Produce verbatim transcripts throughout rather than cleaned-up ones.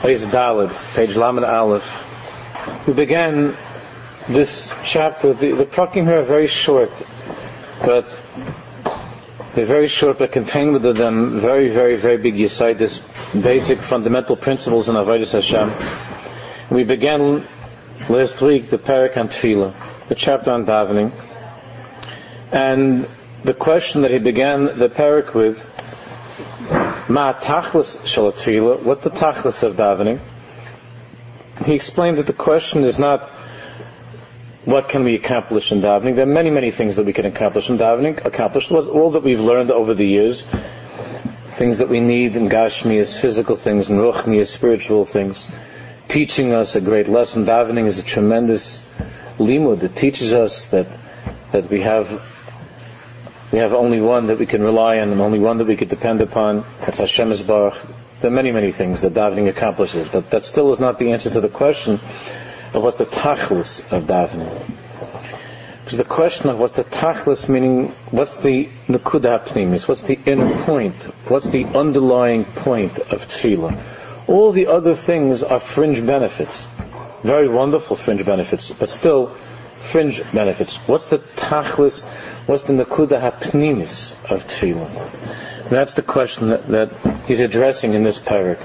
Ois Daled, page Lamed Aleph. We began this chapter. The, the prakim here are very short, but they're very short, but contain within them very, very, very big yesod, this basic fundamental principles in Avodas Hashem. We began last week the parak on Tefillah, the chapter on davening, and the question that he began the parak with, Ma tachlis shel tefillah, what's the tachlis of davening? He explained that the question is not what can we accomplish in davening. There are many, many things that we can accomplish in davening. Accomplish all that we've learned over the years, things that we need in Gashmi as physical things, in Ruchni as spiritual things, teaching us a great lesson. Davening is a tremendous limud. It teaches us that that we have we have only one that we can rely on, and only one that we can depend upon. That's Hashem Yisbarach. There are many, many things that davening accomplishes, but that still is not the answer to the question of what's the tachlis of davening. Because the question of what's the tachlis, meaning what's the nekuda pnimis, what's the inner point, what's the underlying point of tefillah. All the other things are fringe benefits, very wonderful fringe benefits, but still fringe benefits. What's the tachlis, what's the nekuda hapnimis of tefillah? That's the question that, that he's addressing in this parak.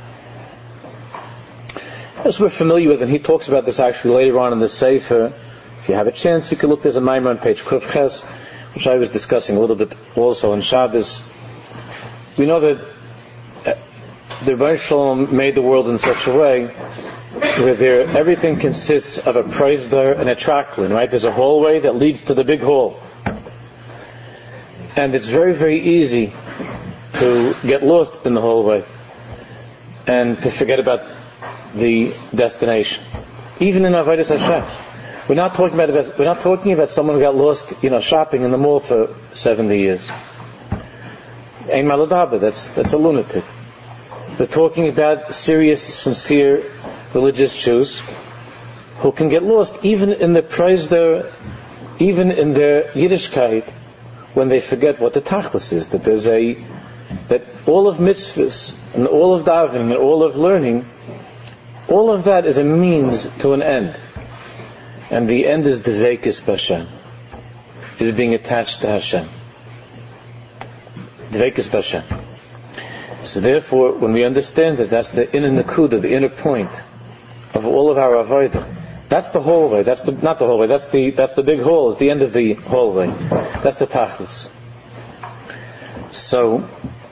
As we're familiar with, and he talks about this actually later on in the Sefer. If you have a chance, you can look. There's a Maimer on page Kuf Ches, which I was discussing a little bit also on Shabbos. We know that the Rebbeinu Shalom made the world in such a way where there, everything consists of a prosdor and a tracklin, right? There's a hallway that leads to the big hall. And it's very, very easy to get lost in the hallway and to forget about the destination. Even in Avodas Hashem, we're not talking about we're not talking about someone who got lost, you know, shopping in the mall for seventy years. Ein maladaba, that's that's a lunatic. We're talking about serious, sincere, religious Jews who can get lost even in the prosdor, even in their Yiddishkeit, when they forget what the tachlis is. That there's a that all of mitzvahs and all of davening and all of learning, all of that is a means to an end. And the end is Dveikis B'Hashem, is being attached to Hashem. Dveikis B'Hashem. So therefore, when we understand that that's the inner nekuda, the inner point of all of our avodah, that's the hallway, that's the, not the hallway, that's the, that's the big hall at the end of the hallway. That's the tachlis. So,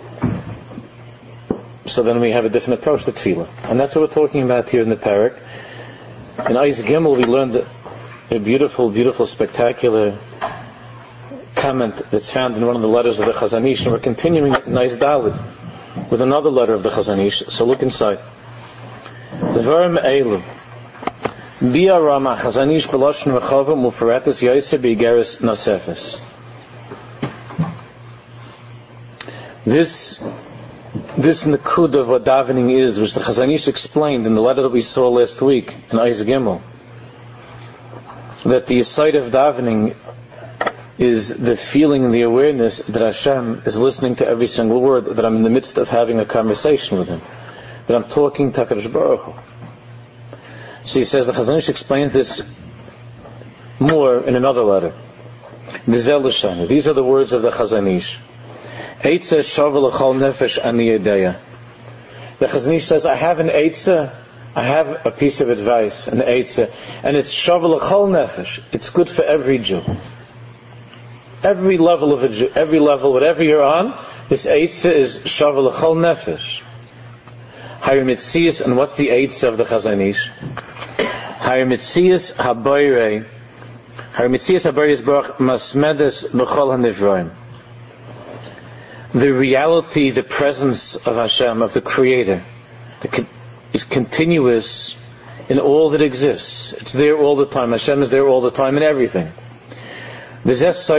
So then we have a different approach to tefillah. And that's what we're talking about here in the parak. In Ois Gimel we learned a beautiful, beautiful, spectacular comment that's found in one of the letters of the Chazon Ish, and we're continuing in Ois Daled with another letter of the Chazon Ish. So look inside. Dvarim Eilu Bia Rama Chazon Ish B'Lashon V'Chava Mufaretes Yoser B'igeres Nosefes. This This nakud of what davening is, which the Chazon Ish explained in the letter that we saw last week in Ois Gimel, that the side of davening is the feeling and the awareness that Hashem is listening to every single word, that I'm in the midst of having a conversation with Him, that I'm talking to HaKadosh Baruch Hu. So he says, the Chazon Ish explains this more in another letter. These are the words of the Chazon Ish. Eitzah shavel l'chol nefesh ani yedeya. The Chazon Ish says, I have an eitzah, I have a piece of advice, an eitzah, and it's shavel l'chol nefesh. It's good for every Jew. Every level of a Jew, every level, whatever you're on, this eitzah is shavel l'chol nefesh. Hayir mitzias, and what's the eitzah of the Chazon Ish? Hayir mitzias habayre, hayir mitzias habayre is baruch masmedes b'chol hanivroim. The reality, the presence of Hashem, of the Creator, is continuous in all that exists. It's there all the time. Hashem is there all the time in everything. The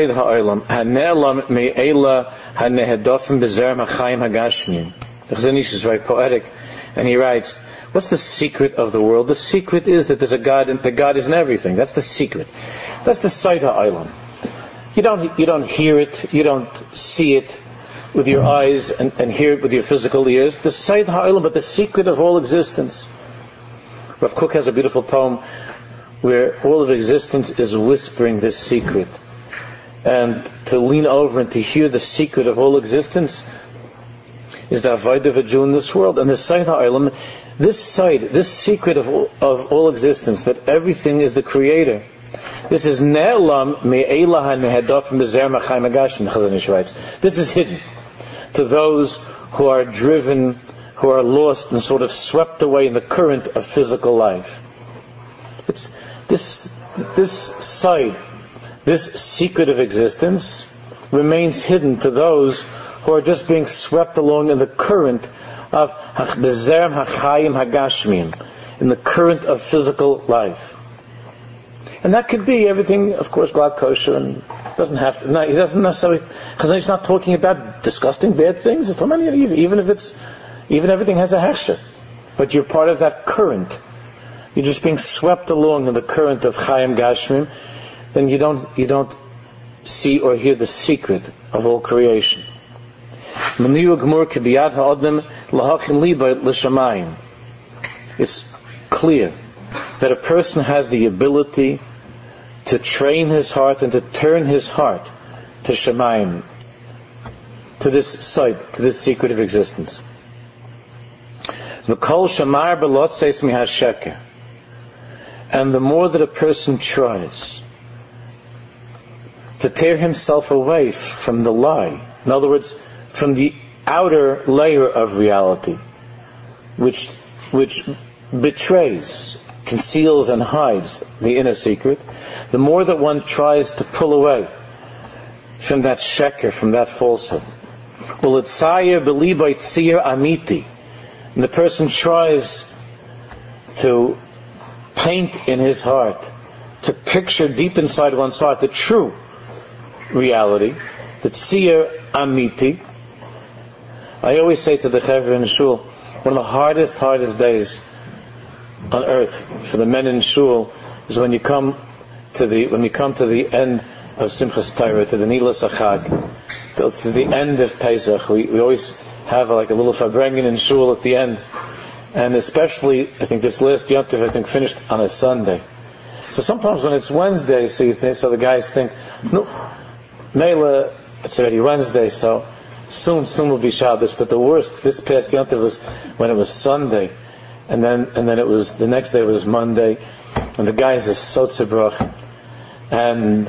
Chazon Ish is very poetic, and he writes, what's the secret of the world? The secret is that there's a God, and that God is in everything. That's the secret. That's the sight ha'olam. You don't, you don't hear it, you don't see it, with your eyes and, and hear it with your physical ears. The Sayyid Ha'olam, but the secret of all existence. Rav Kook has a beautiful poem where all of existence is whispering this secret. And to lean over and to hear the secret of all existence is the avodah of a Jew in this world. And the Sayyid Ha'olam, this side, this secret of all, of all existence, that everything is the creator. This is ne'elam me'elah me'hadaf me'zer machayim agashim, Chazon Ish writes. This is hidden to those who are driven, who are lost and sort of swept away in the current of physical life. It's this, this side, this secret of existence remains hidden to those who are just being swept along in the current of Bezerem Hachayim Hagashmim, in the current of physical life. And that could be everything, of course, glad kosher, and doesn't have to. No, he doesn't necessarily. Chazon Ish not talking about disgusting bad things. It's talking about, even if it's, even everything has a hechsher, but you're part of that current. You're just being swept along in the current of Chayim Gashmim. Then you don't, you don't see or hear the secret of all creation. It's clear that a person has the ability to train his heart and to turn his heart to Shemayim, to this sight, to this secret of existence. And the more that a person tries to tear himself away from the lie, in other words, from the outer layer of reality, which which betrays, conceals and hides the inner secret, the more that one tries to pull away from that sheker, from that falsehood, amiti, and the person tries to paint in his heart, to picture deep inside one's heart the true reality, the tzir amiti. I always say to the Chevra in Shul, one of the hardest, hardest days on earth for the men in Shul is when you come to the when you come to the end of Simchas Torah, to the Nilas Achag, to, to the end of Pesach. We, we always have a, like a little farbrengen in Shul at the end, and especially I think this last Yom Tov I think finished on a Sunday. So sometimes when it's Wednesday, so you think, so the guys think, no, Mela, it's already Wednesday, so soon, soon will be Shabbos. But the worst, this past Yom Tov was when it was Sunday, and then and then it was the next day was Monday, and the guys are so tzibroch, and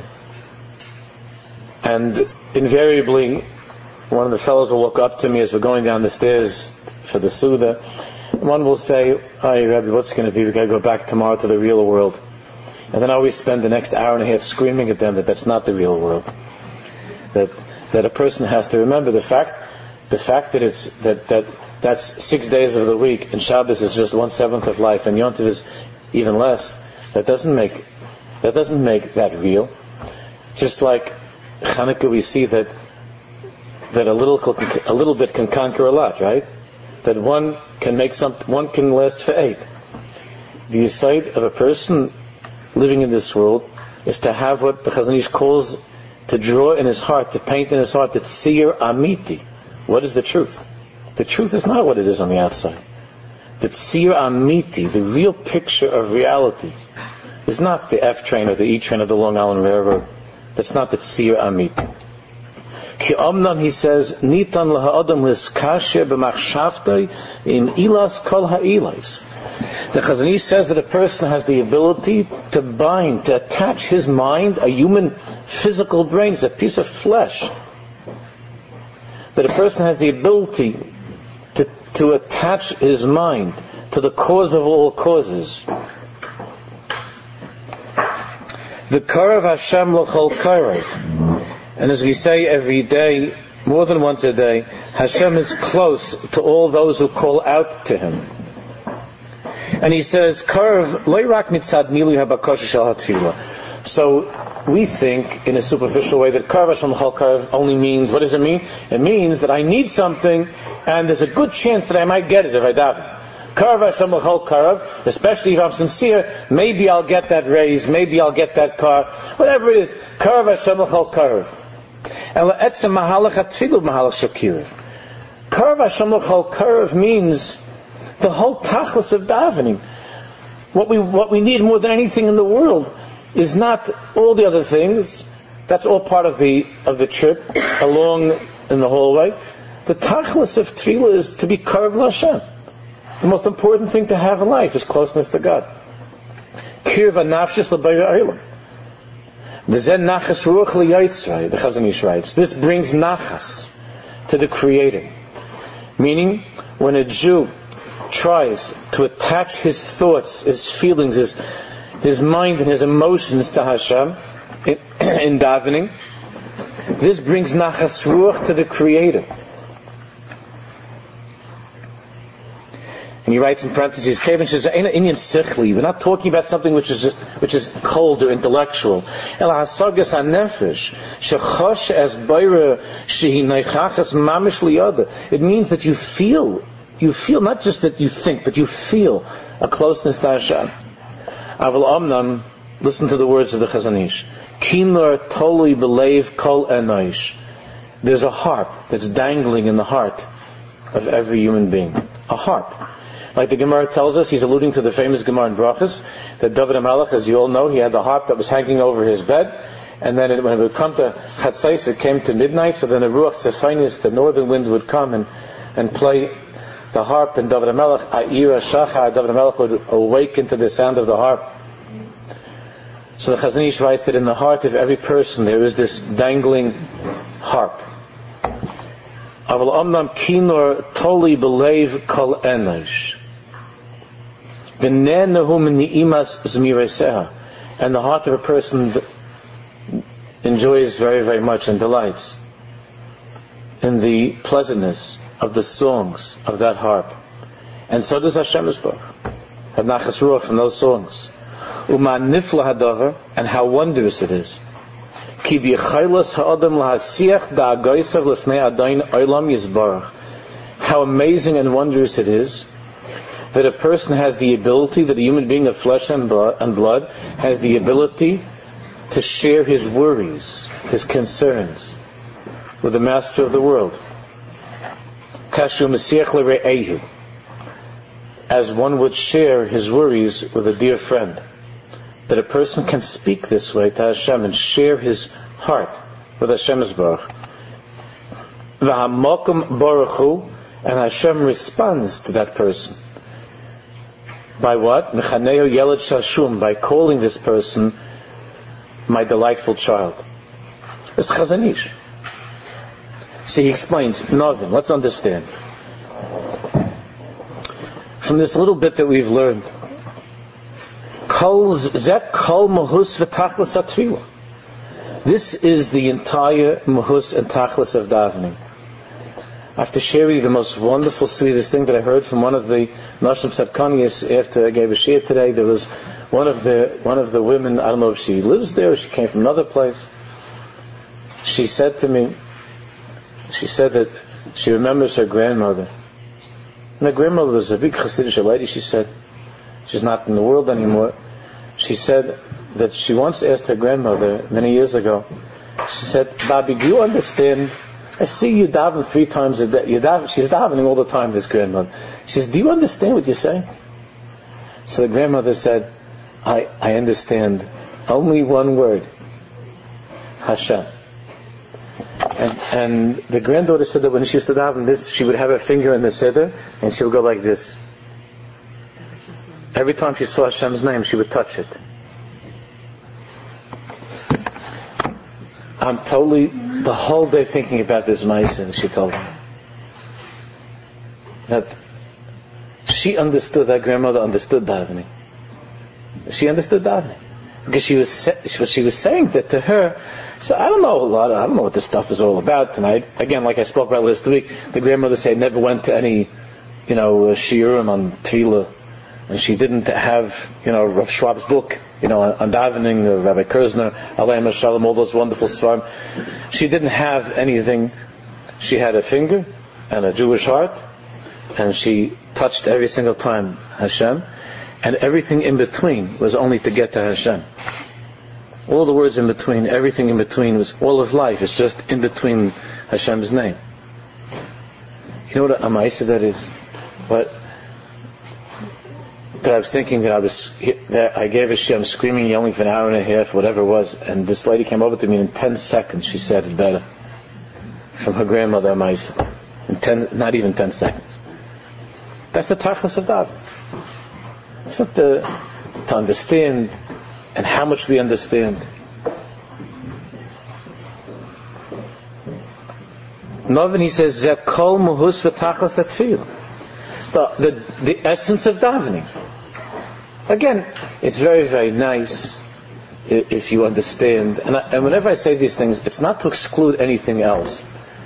and invariably one of the fellows will walk up to me as we're going down the stairs for the Suda, and one will say, "Hey, Rabbi, what's going to be? We got to go back tomorrow to the real world." And then I always spend the next hour and a half screaming at them that that's not the real world. That that a person has to remember the fact, the fact that it's that that that's six days of the week, and Shabbos is just one seventh of life, and Yom Tov is even less. That doesn't make that doesn't make that real. Just like Chanukah, we see that that a little a little bit can conquer a lot, right? That one can make some one can last for eight. The sight of a person living in this world is to have what the Chazon Ish calls, to draw in his heart, to paint in his heart, that tzir amiti. What is the truth? The truth is not what it is on the outside. The tzir amiti, the real picture of reality, is not the F train or the E train of the Long Island Railroad. That's not the tzir amiti. Ki omnam, he says, nitan laha'adam liskashe b'machshavtei im ilas kol ha'ilas. The Chazon Ish says that a person has the ability to bind, to attach his mind, a human physical brain, it's a piece of flesh. That a person has the ability to, to attach his mind to the cause of all causes. The Karav Hashem l'chol Karav. And as we say every day, more than once a day, Hashem is close to all those who call out to Him. And he says, "Karav loirak mitzad milu habakosha shel hatfilah." So we think in a superficial way that Karav Hashem l'chol Karav only means, what does it mean? It means that I need something, and there's a good chance that I might get it if I daven. Karav Hashem l'chol Karav, especially if I'm sincere, maybe I'll get that raise, maybe I'll get that car, whatever it is. Karav Hashem l'chol Karav. Ela etzem mahalach hatfilu mahalach shakiriv. Karev Hashem l'chol karev means the whole tachlis of davening. What we what we need more than anything in the world is not all the other things. That's all part of the of the trip along in the hallway. The tachlis of tefillah is to be karev l'Hashem. The most important thing to have in life is closeness to God. Kirva nafshis l'bayra olam. V'zen nachas ruach liyitzray. The Chazon Ish writes, this brings nachas to the Creator. Meaning, when a Jew tries to attach his thoughts, his feelings, his his mind and his emotions to Hashem in, in davening, this brings nachas ruach to the Creator. And he writes in parentheses, we're not talking about something which is just which is cold or intellectual. It means that you feel, you feel not just that you think, but you feel a closeness to Hashem. Aval Amnam, listen to the words of the Chazon Ish. Kinor tolui belev kol enosh. There's a harp that's dangling in the heart of every human being. A harp. Like the Gemara tells us, he's alluding to the famous Gemara in Brachos, that David HaMelech, as you all know, he had the harp that was hanging over his bed, and then it, when it would come to Chatzais, it came to midnight, so then the Ruach Tzefainis, the northern wind, would come and, and play the harp, and David HaMelech, A'ira Shachar, David HaMelech would awaken to the sound of the harp. So the Chazon Ish writes that in the heart of every person there is this dangling harp. Aval Omnam Kinor Toli Belev Kol Enosh. And the heart of a person enjoys very, very much and delights in the pleasantness of the songs of that harp. And so does Hashem Yisborach. Have nachas ruach from those songs. Uma nifla hadavar, and how wondrous it is. Ki b'yachaylas ha'adam lahasiach da'agaysav l'fnei adayin olam Yisborach. How amazing and wondrous it is that a person has the ability, that a human being of flesh and blood has the ability to share his worries, his concerns with the Master of the world. Kashu Mesiach l're'ehu, as one would share his worries with a dear friend. That a person can speak this way to Hashem and share his heart with Hashem Yisborach. V'hamokum baruch hu, and Hashem responds to that person. By what? Mechaneo Yeled Shashum, by calling this person my delightful child. It's Chazon Ish. So he explains, Novin, let's understand. From this little bit that we've learned, this is the entire mahus and tachlis of davening. I have to share with you the most wonderful, sweetest thing that I heard from one of the Nashim Tzadkaniyas after I gave a shir today. There was one of the one of the women, I don't know if she lives there or she came from another place. She said to me, she said that she remembers her grandmother. And her grandmother was a big Hasidic lady, she said. She's not in the world anymore. She said that she once asked her grandmother many years ago, she said, Bobby, do you understand? I see you daven three times a day. You daven, she's davening all the time, this grandmother. She says, do you understand what you're saying? So the grandmother said, I, I understand only one word. Hashem. And, and the granddaughter said that when she used to daven this, she would have her finger in the siddur, and she would go like this. Every time she saw Hashem's name, she would touch it. I'm totally, the whole day thinking about this Maisa, she told me. That she understood, that grandmother understood davening. She understood davening. Because she was, she was saying that to her. So I don't know a lot, I don't know what this stuff is all about tonight. Again, like I spoke about last week, the grandmother said never went to any, you know, shiurim on tefillah. And she didn't have, you know, Rav Schwab's book, you know, on, on davening, uh, Rabbi Kerzner, Aleim Shalom, all those wonderful svarim. She didn't have anything. She had a finger and a Jewish heart, and she touched every single time Hashem, and everything in between was only to get to Hashem. all the words in between, everything in between, was all of life. It's just in between Hashem's name. You know what a Amaisa that is? What? That I was thinking that I was that I gave a Shem screaming, yelling for an hour and a half, whatever it was, and this lady came over to me in ten seconds. She said it better from her grandmother Amaisa. In ten, not even ten seconds. That's the tachlis of davening. It's not the to understand and how much we understand. Novin, he says, Zekol muhus v'tachlis atfil. The, the the essence of davening. Again, it's very, very nice if you understand. And, I, and whenever I say these things, it's not to exclude anything else.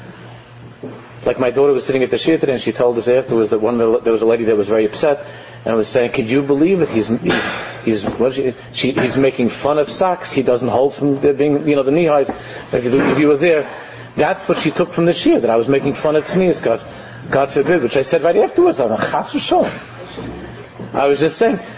Like my daughter was sitting at the shir today, and she told us afterwards that one the, there was a lady that was very upset, and I was saying, "Could you believe it? He's he's he's, what she, she, he's making fun of socks. He doesn't hold from there being, you know, the knee highs. If you, if you were there, that's what she took from the shir, that I was making fun of tznius. God, God forbid." Which I said right afterwards. I'm like, "Chas v'sholom." I was just saying.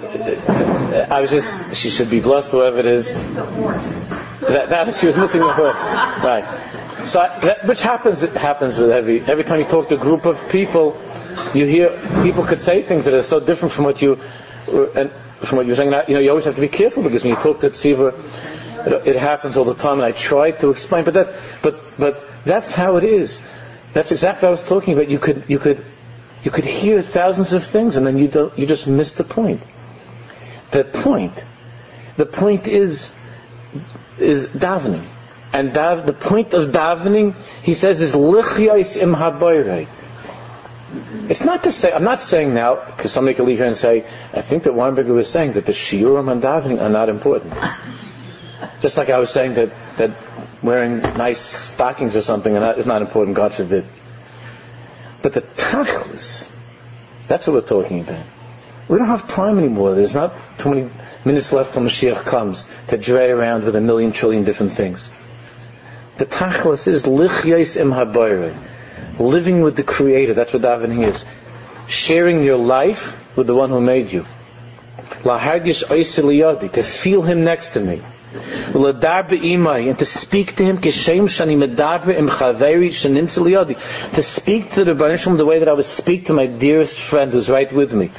I was just. She should be blessed, whoever it is. That, that she was missing the horse, right? So that, which happens it happens with every every time you talk to a group of people, you hear people could say things that are so different from what you and from what you're saying. You know, you always have to be careful, because when you talk to tzibur, it, it happens all the time. And I try to explain, but that but but that's how it is. That's exactly what I was talking about. You could you could you could hear thousands of things, and then you don't you just miss the point. The point, the point is is davening. And dav, the point of davening, he says, is lichyais im habayre. It's not to say, I'm not saying now, because somebody could leave here and say, I think that Weinberger was saying that the shiurim on davening are not important. Just like I was saying that, that wearing nice stockings or something is not important, God forbid. But the tachlis, that's what we're talking about. We don't have time anymore. There's not too many minutes left till Mashiach comes to dray around with a million trillion different things. The tachlis is lichyais im habayre, living with the Creator. That's what davening is. Sharing your life with the one who made you. Lahargish oisel liyadi, to feel Him next to me. L'dar be'imai, and to speak to Him kishem shani medaber im chaveri shenimtze liyadi, to speak to the Rebbeinu Shalom the way that I would speak to my dearest friend who's right with me.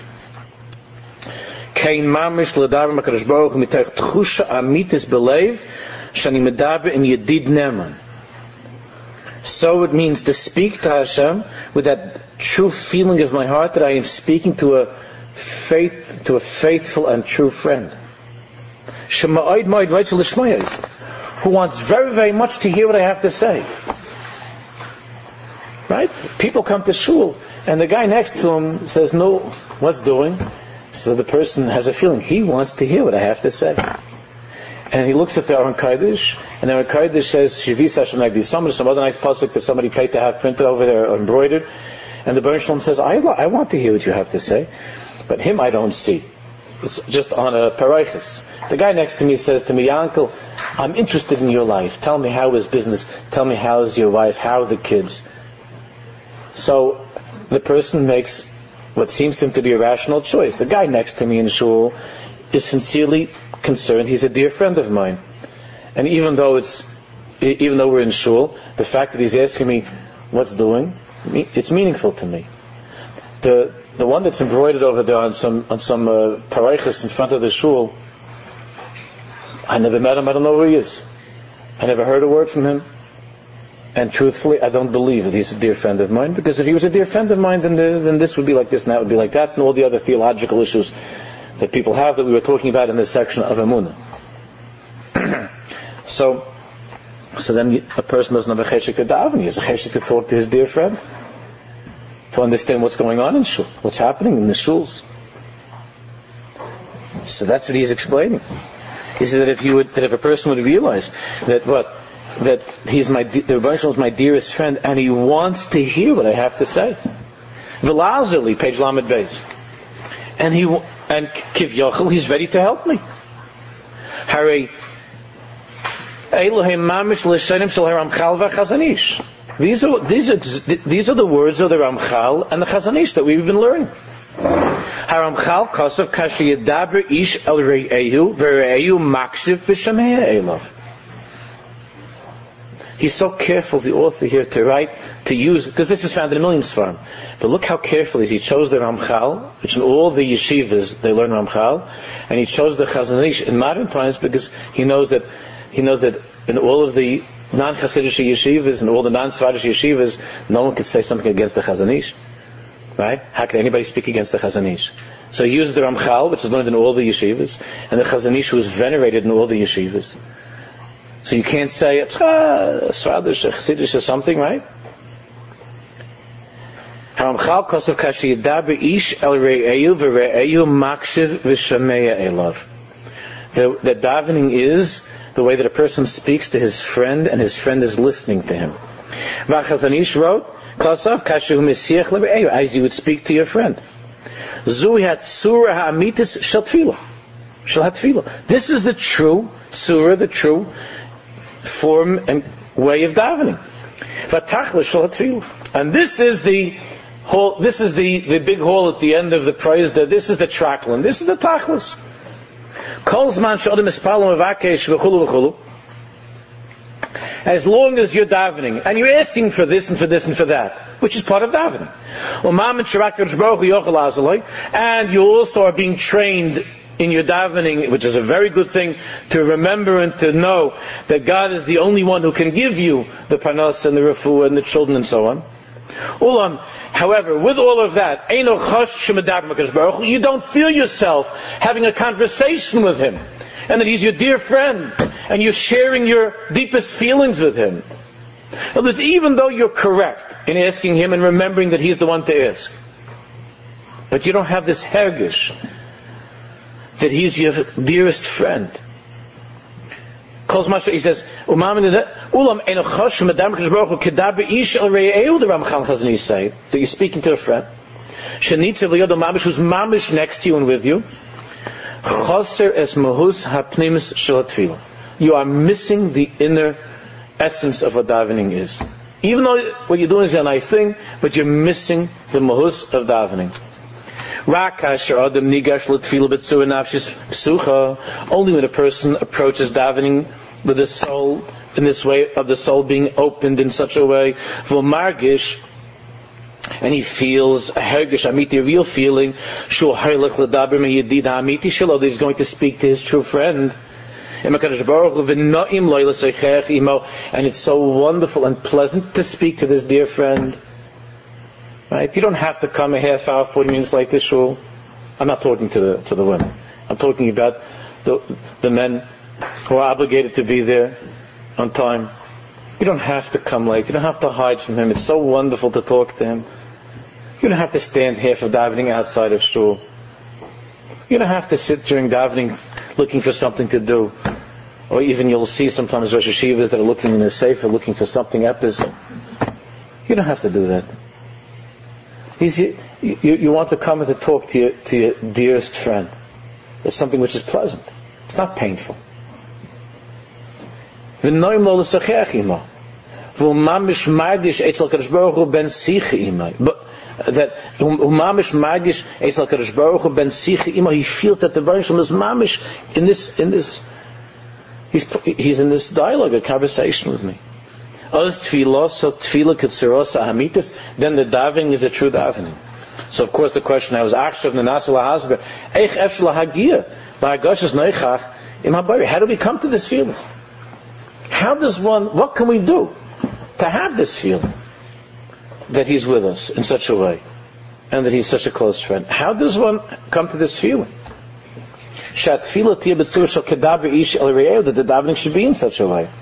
Kein mamish l'dar makadosh baruch hu mitoch tchusha amitis belev shani medaber im yedid neman. So it means to speak to Hashem with that true feeling of my heart that I am speaking to a faith, to a faithful and true friend. Shema'od ma'od v'etzel l'shmayos, who wants very, very much to hear what I have to say. Right? People come to shul, and the guy next to him says, "No, what's doing?" So the person has a feeling he wants to hear what I have to say. And he looks at the Aron Kodesh, and the Aron Kodesh says, Shivis Hashem Nagdi Samar, some other nice pasuk that somebody paid to have printed over there or embroidered. And the Rebbeinu Shalom says, I, I want to hear what you have to say. But him I don't see. It's just on a paraychis. The guy next to me says to me, Yankel, I'm interested in your life. Tell me how is business. Tell me how is your wife. How are the kids. So the person makes what seems to him to be a rational choice. The guy next to me in shul is sincerely concerned. He's a dear friend of mine. And even though it's, even though we're in shul, the fact that he's asking me what's doing, it's meaningful to me. The the one that's embroidered over there on some on some uh, paraychis in front of the shul, I never met him. I don't know who he is. I never heard a word from him. And truthfully, I don't believe that he's a dear friend of mine, because if he was a dear friend of mine, then the, then this would be like this and that would be like that, and all the other theological issues that people have that we were talking about in this section of Emunah. so, so then a person doesn't have a cheshek to daven. He has a cheshek to talk to his dear friend, to understand what's going on in shul, what's happening in the shuls. So that's what he's explaining. He says that if you would, that if a person would realize that what that he's my the Rebbeinu Shalom is my dearest friend, and he wants to hear what I have to say. V'la'azerli, page Lamed Beis, and he and Kivyachol, he's ready to help me. Harei Elohim mamish l'shenim shel Ramchal v'Chazanish. These are these are these are the words of the Ramchal and the Chazanish that we've been learning. Haramchal Kosav Kashi Yadaber Ish El Re'ehu Ve'ehu Makshiv V'Shamea Elav. He's so careful, the author here, to write, to use, because this is found in a million Sfarim. But look how careful he is. He chose the Ramchal, which in all the yeshivas they learn Ramchal, and he chose the Chazon Ish in modern times because he knows that he knows that in all of the non-Hasidic yeshivas and all the non-Svardish yeshivas, no one could say something against the Chazon Ish. Right? How can anybody speak against the Chazon Ish? So he uses the Ramchal, which is learned in all the yeshivas, and the Chazon Ish, who is venerated in all the yeshivas. So you can't say, ah, Svardish, Chassidish, or something, right? Haramchal Kosav Kashi Yadaber Ish El Re'ehu Ve'ehu Makshiv V'Shamea Elav. The davening is the way that a person speaks to his friend, and his friend is listening to him. V'Chazon Ish wrote, Kosav Kashi Mesiach Le'ehu, as you would speak to your friend. Zui Hatzura Ha'amitis Shel Tefillah. Shel HaTefillah. This is the true surah, the true form and way of davening. V'Tachlis Shel HaTefillah. And this is the hall, this is the, the big hall at the end of the praise, that this is the traklin, this is the Tachlis. Kol Zman She'odem Ispalim Avakesh V'chulu V'chulu. As long as you're davening, and you're asking for this and for this and for that, which is part of davening. And you also are being trained in your davening, which is a very good thing, to remember and to know that God is the only one who can give you the panos and the refuah and the children and so on. Ulam, however, with all of that, you don't feel yourself having a conversation with Him, and that He's your dear friend, and you're sharing your deepest feelings with Him. In other words, even though you're correct in asking Him and remembering that He's the one to ask, but you don't have this hergish that He's your dearest friend. He says, Ulam the Ramchal Chazon Ish say that you're speaking to a friend, who's mamish next to you and with you. You are missing the inner essence of what davening is. Even though what you're doing is a nice thing, but you're missing the mahus of davening. Only when a person approaches davening with the soul, in this way of the soul being opened in such a way, and he feels a hergish amiti, a real feeling, that he's going to speak to his true friend. And it's so wonderful and pleasant to speak to this dear friend. Right? You don't have to come a half hour, forty minutes late to shul. I'm not talking to the to the women. I'm talking about the the men who are obligated to be there on time. You don't have to come late. You don't have to hide from him. It's so wonderful to talk to him. You don't have to stand half of davening outside of shul. You don't have to sit during davening looking for something to do. Or even you'll see sometimes Rosh Hashivas that are looking in their sefer, looking for something epis. You don't have to do that. He's, you, you, you want to come and to talk to your, to your dearest friend. It's something which is pleasant. It's not painful. But that umamish magish etzal kadosh baruch hu ben sichi imo, he feels that the Baruch Shem is mamish in this in this he's he's in this dialogue, a conversation with me. Oz tefillah, so tefillah ketzeros ahamitis, then the davening is a true davening. So of course the question I was asked of Nanas lahasber eich efshel hagia ba'agashas noichach im habayir. How do we come to this feeling? How does one? What can we do to have this feeling that He's with us in such a way, and that He's such a close friend? How does one come to this feeling? That the davening should be in such a way.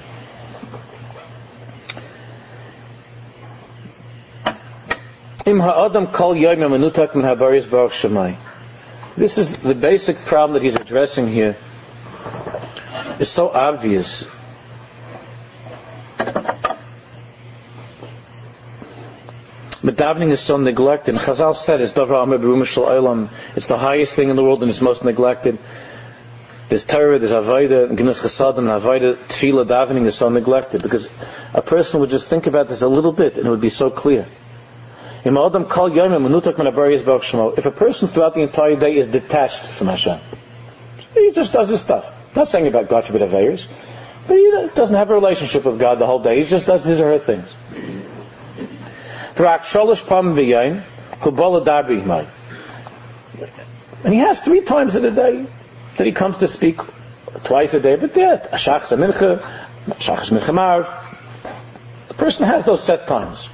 This is the basic problem that he's addressing here. It's so obvious. But davening is so neglected. And Chazal said, it's it's the highest thing in the world and it's most neglected. There's Torah, there's Avodah, Gemilas Chasadim, and Avodah, Tefillah, davening is so neglected. Because a person would just think about this a little bit and it would be so clear. If a person throughout the entire day is detached from Hashem, he just does his stuff. Not saying about God forbid Averis, but he doesn't have a relationship with God the whole day. He just does his or her things. And he has three times in a day that he comes to speak, twice a day, but yeah, Shachas Mincha, Shachas Mincha Ma'ariv. The person has those set times.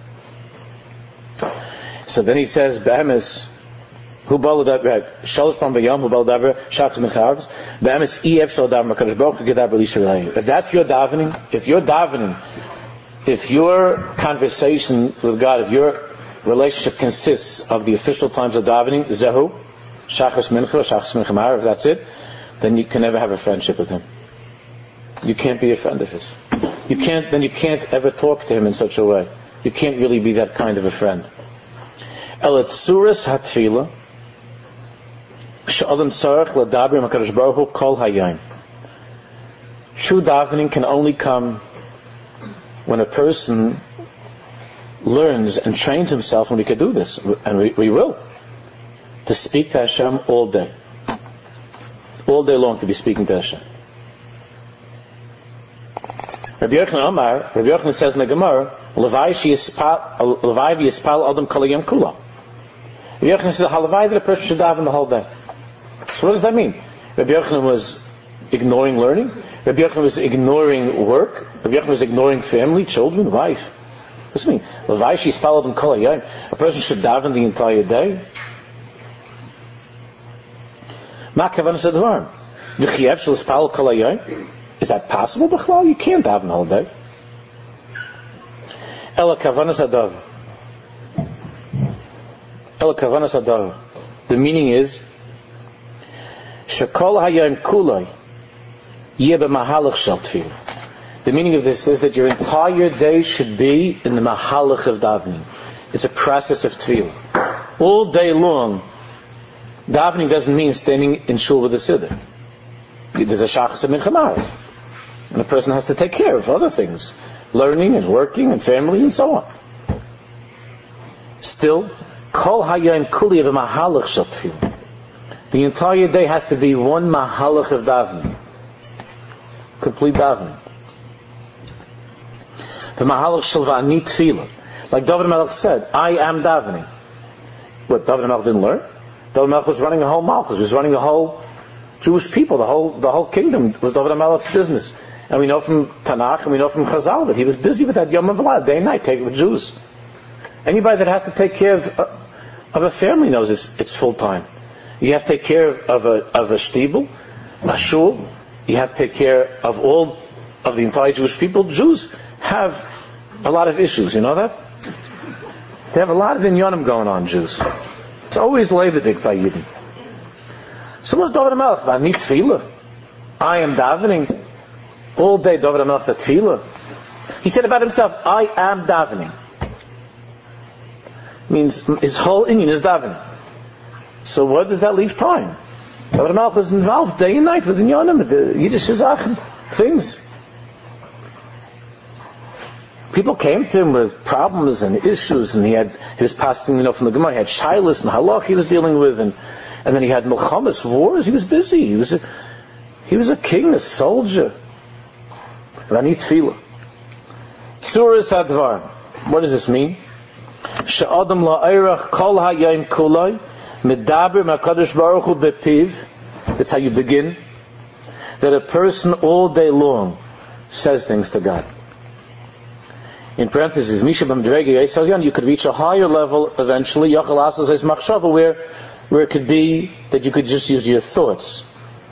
So then he says, Be'emes, Hu Bala Daber, Shalosh Pam B'Yom, Hu Bala Daber, Shachas Mincha Ma'ariv, Be'emes, E F Shal Daber, Makadosh Baruch Hu Gedaber L'Yisrael. If that's your davening, if you're davening, if your conversation with God, if your relationship consists of the official times of davening, Zehu, Shachas Mincha, Shachas Mincha Ma'ariv, if that's it, then you can never have a friendship with him. You can't be a friend of his. You can't, then you can't ever talk to him in such a way. You can't really be that kind of a friend. El Tzuras HaTfilah, She'adam Tzarech L'Daber Im HaKadosh Baruch Hu Kol Hayom. True davening can only come when a person learns and trains himself, and we can do this, and we, we will, to speak to Hashem all day. All day long to be speaking to Hashem. Rabbi Yochanan Amar, Rabbi Yochanan says in the Gemara, Levai v'yispal adam kol hayom kula. Rabbi Yochanan says, Halavai that a person should daven the whole day. So what does that mean? Rabbi Yochanan was ignoring learning. Rabbi Yochanan was ignoring work. Rabbi Yochanan was ignoring family, children, wife. What's it mean? Levai v'yispal adam kol hayom. A person should daven the entire day. Ma kavanas advarim. V'chiev shel yispal kol hayom. Is that possible, B'chlal? You can't daven all day. Ela kavanas adav. Ela kavanas adav. The meaning is, Shekol hayom kulay yeh b'mahalach shel tefillah. The meaning of this is that your entire day should be in the mahalach of davening. It's a process of tefillah. All day long, davening doesn't mean standing in shul with a siddur. There's a shachas of mincha ma'ariv. And a person has to take care of other things, learning and working and family and so on. Still, kol hayom kuli of a mahalach shel tefillah. The entire day has to be one mahalach of davening, complete davening. The mahalach shel va'ani tefillah, like David HaMelech said, I am davening. What David HaMelech didn't learn? David HaMelech was running the whole malchus, was running the whole Jewish people, the whole the whole kingdom was David HaMelech's business. And we know from Tanakh and we know from Chazal that he was busy with that Yom V'Lad, day and night, taking the Jews. Anybody that has to take care of, uh, of a family knows it's, it's full time. You have to take care of a of a shtibel, a shul. You have to take care of all of the entire Jewish people. Jews have a lot of issues. You know that? They have a lot of inyanim going on. Jews. It's always leibedik by Yidden. So what's David HaMelech? I need tefillah. I am davening. All day David HaMelech said tefillah. He said about himself, I am davening. Means his whole inyan is davening. So where does that leave time? David HaMelech was involved day and night with the inyanim, with the Yiddish Zachen, things. People came to him with problems and issues, and he had he was passing, you know, from the Gemara. He had shilas and halach he was dealing with, and and then he had milchamas, wars. He was busy. He was a, he was a king, a soldier. Rani tefillah. Tzuras hadvar. What does this mean? She'adam la'irach kol hayom kulay medaber ma'kadosh baruch hu bepiv. That's how you begin. That a person all day long says things to God. In parentheses, Misha b'mdrega yisrael, you could reach a higher level eventually. Yachal asas es machshava, where where it could be that you could just use your thoughts.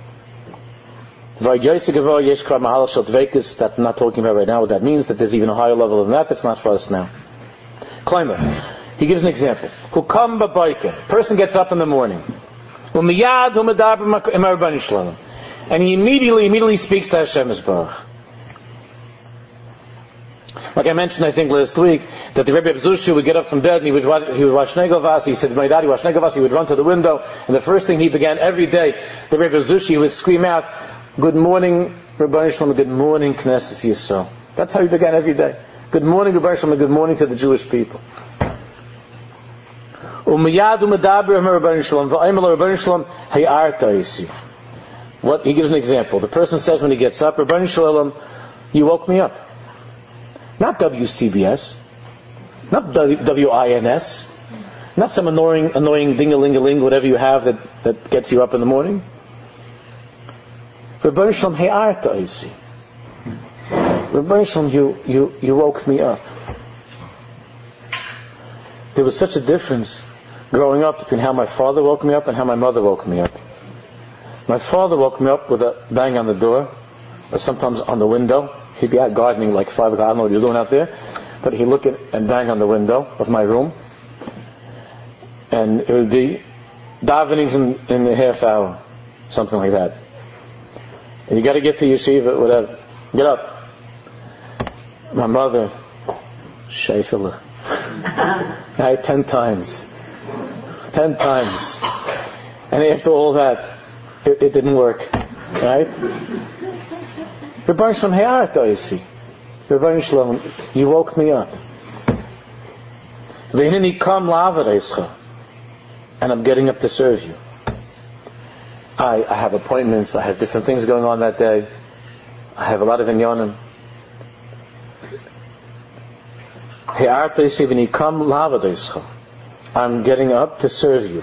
That I'm not talking about right now what that means, that there's even a higher level than that. That's not for us now. Climber, he gives an example. Person gets up in the morning, and he immediately immediately speaks to Hashem Yisbarach. Like I mentioned, I think last week, that the Rebbe Zushi would get up from bed and he would watch, he would watch Negovas. He said, my daddy watched Negovas. He would run to the window, and the first thing he began every day, the Rebbe Zushi would scream out, good morning, Rebbeinu Shalom, good morning, Knesset Yisrael. That's how he began every day. Good morning, Rebbeinu Shalom, good morning to the Jewish people. What he gives an example. The person says when he gets up, Rabbeinu Shalom, you woke me up. Not W C B S, not W I N S, not some annoying, annoying ding-a-ling-a-ling, whatever you have that, that gets you up in the morning. Rabbeinu Shalom, Hayarta Isi. Rabbeinu Shalom, you, you, you woke me up. There was such a difference growing up between how my father woke me up and how my mother woke me up. My father woke me up with a bang on the door, or sometimes on the window. He'd be out gardening like five o'clock. I don't know what he was doing out there, but he'd look at and bang on the window of my room, and it would be davenings in, in a half hour, something like that. And you got to get to yeshiva, whatever. Get up. My mother, Sheifele. I had ten times. Ten times. And after all that, it, it didn't work. Right? Rabbeinu Shalom, Hayarta Isi. Rabbeinu Shalom, you woke me up. V'hineni kam la'avareischa. And I'm getting up to serve you. I, I have appointments, I have different things going on that day. I have a lot of inyanim. Hayarta Isi v'hineni kam la'avareischa. I'm getting up to serve you.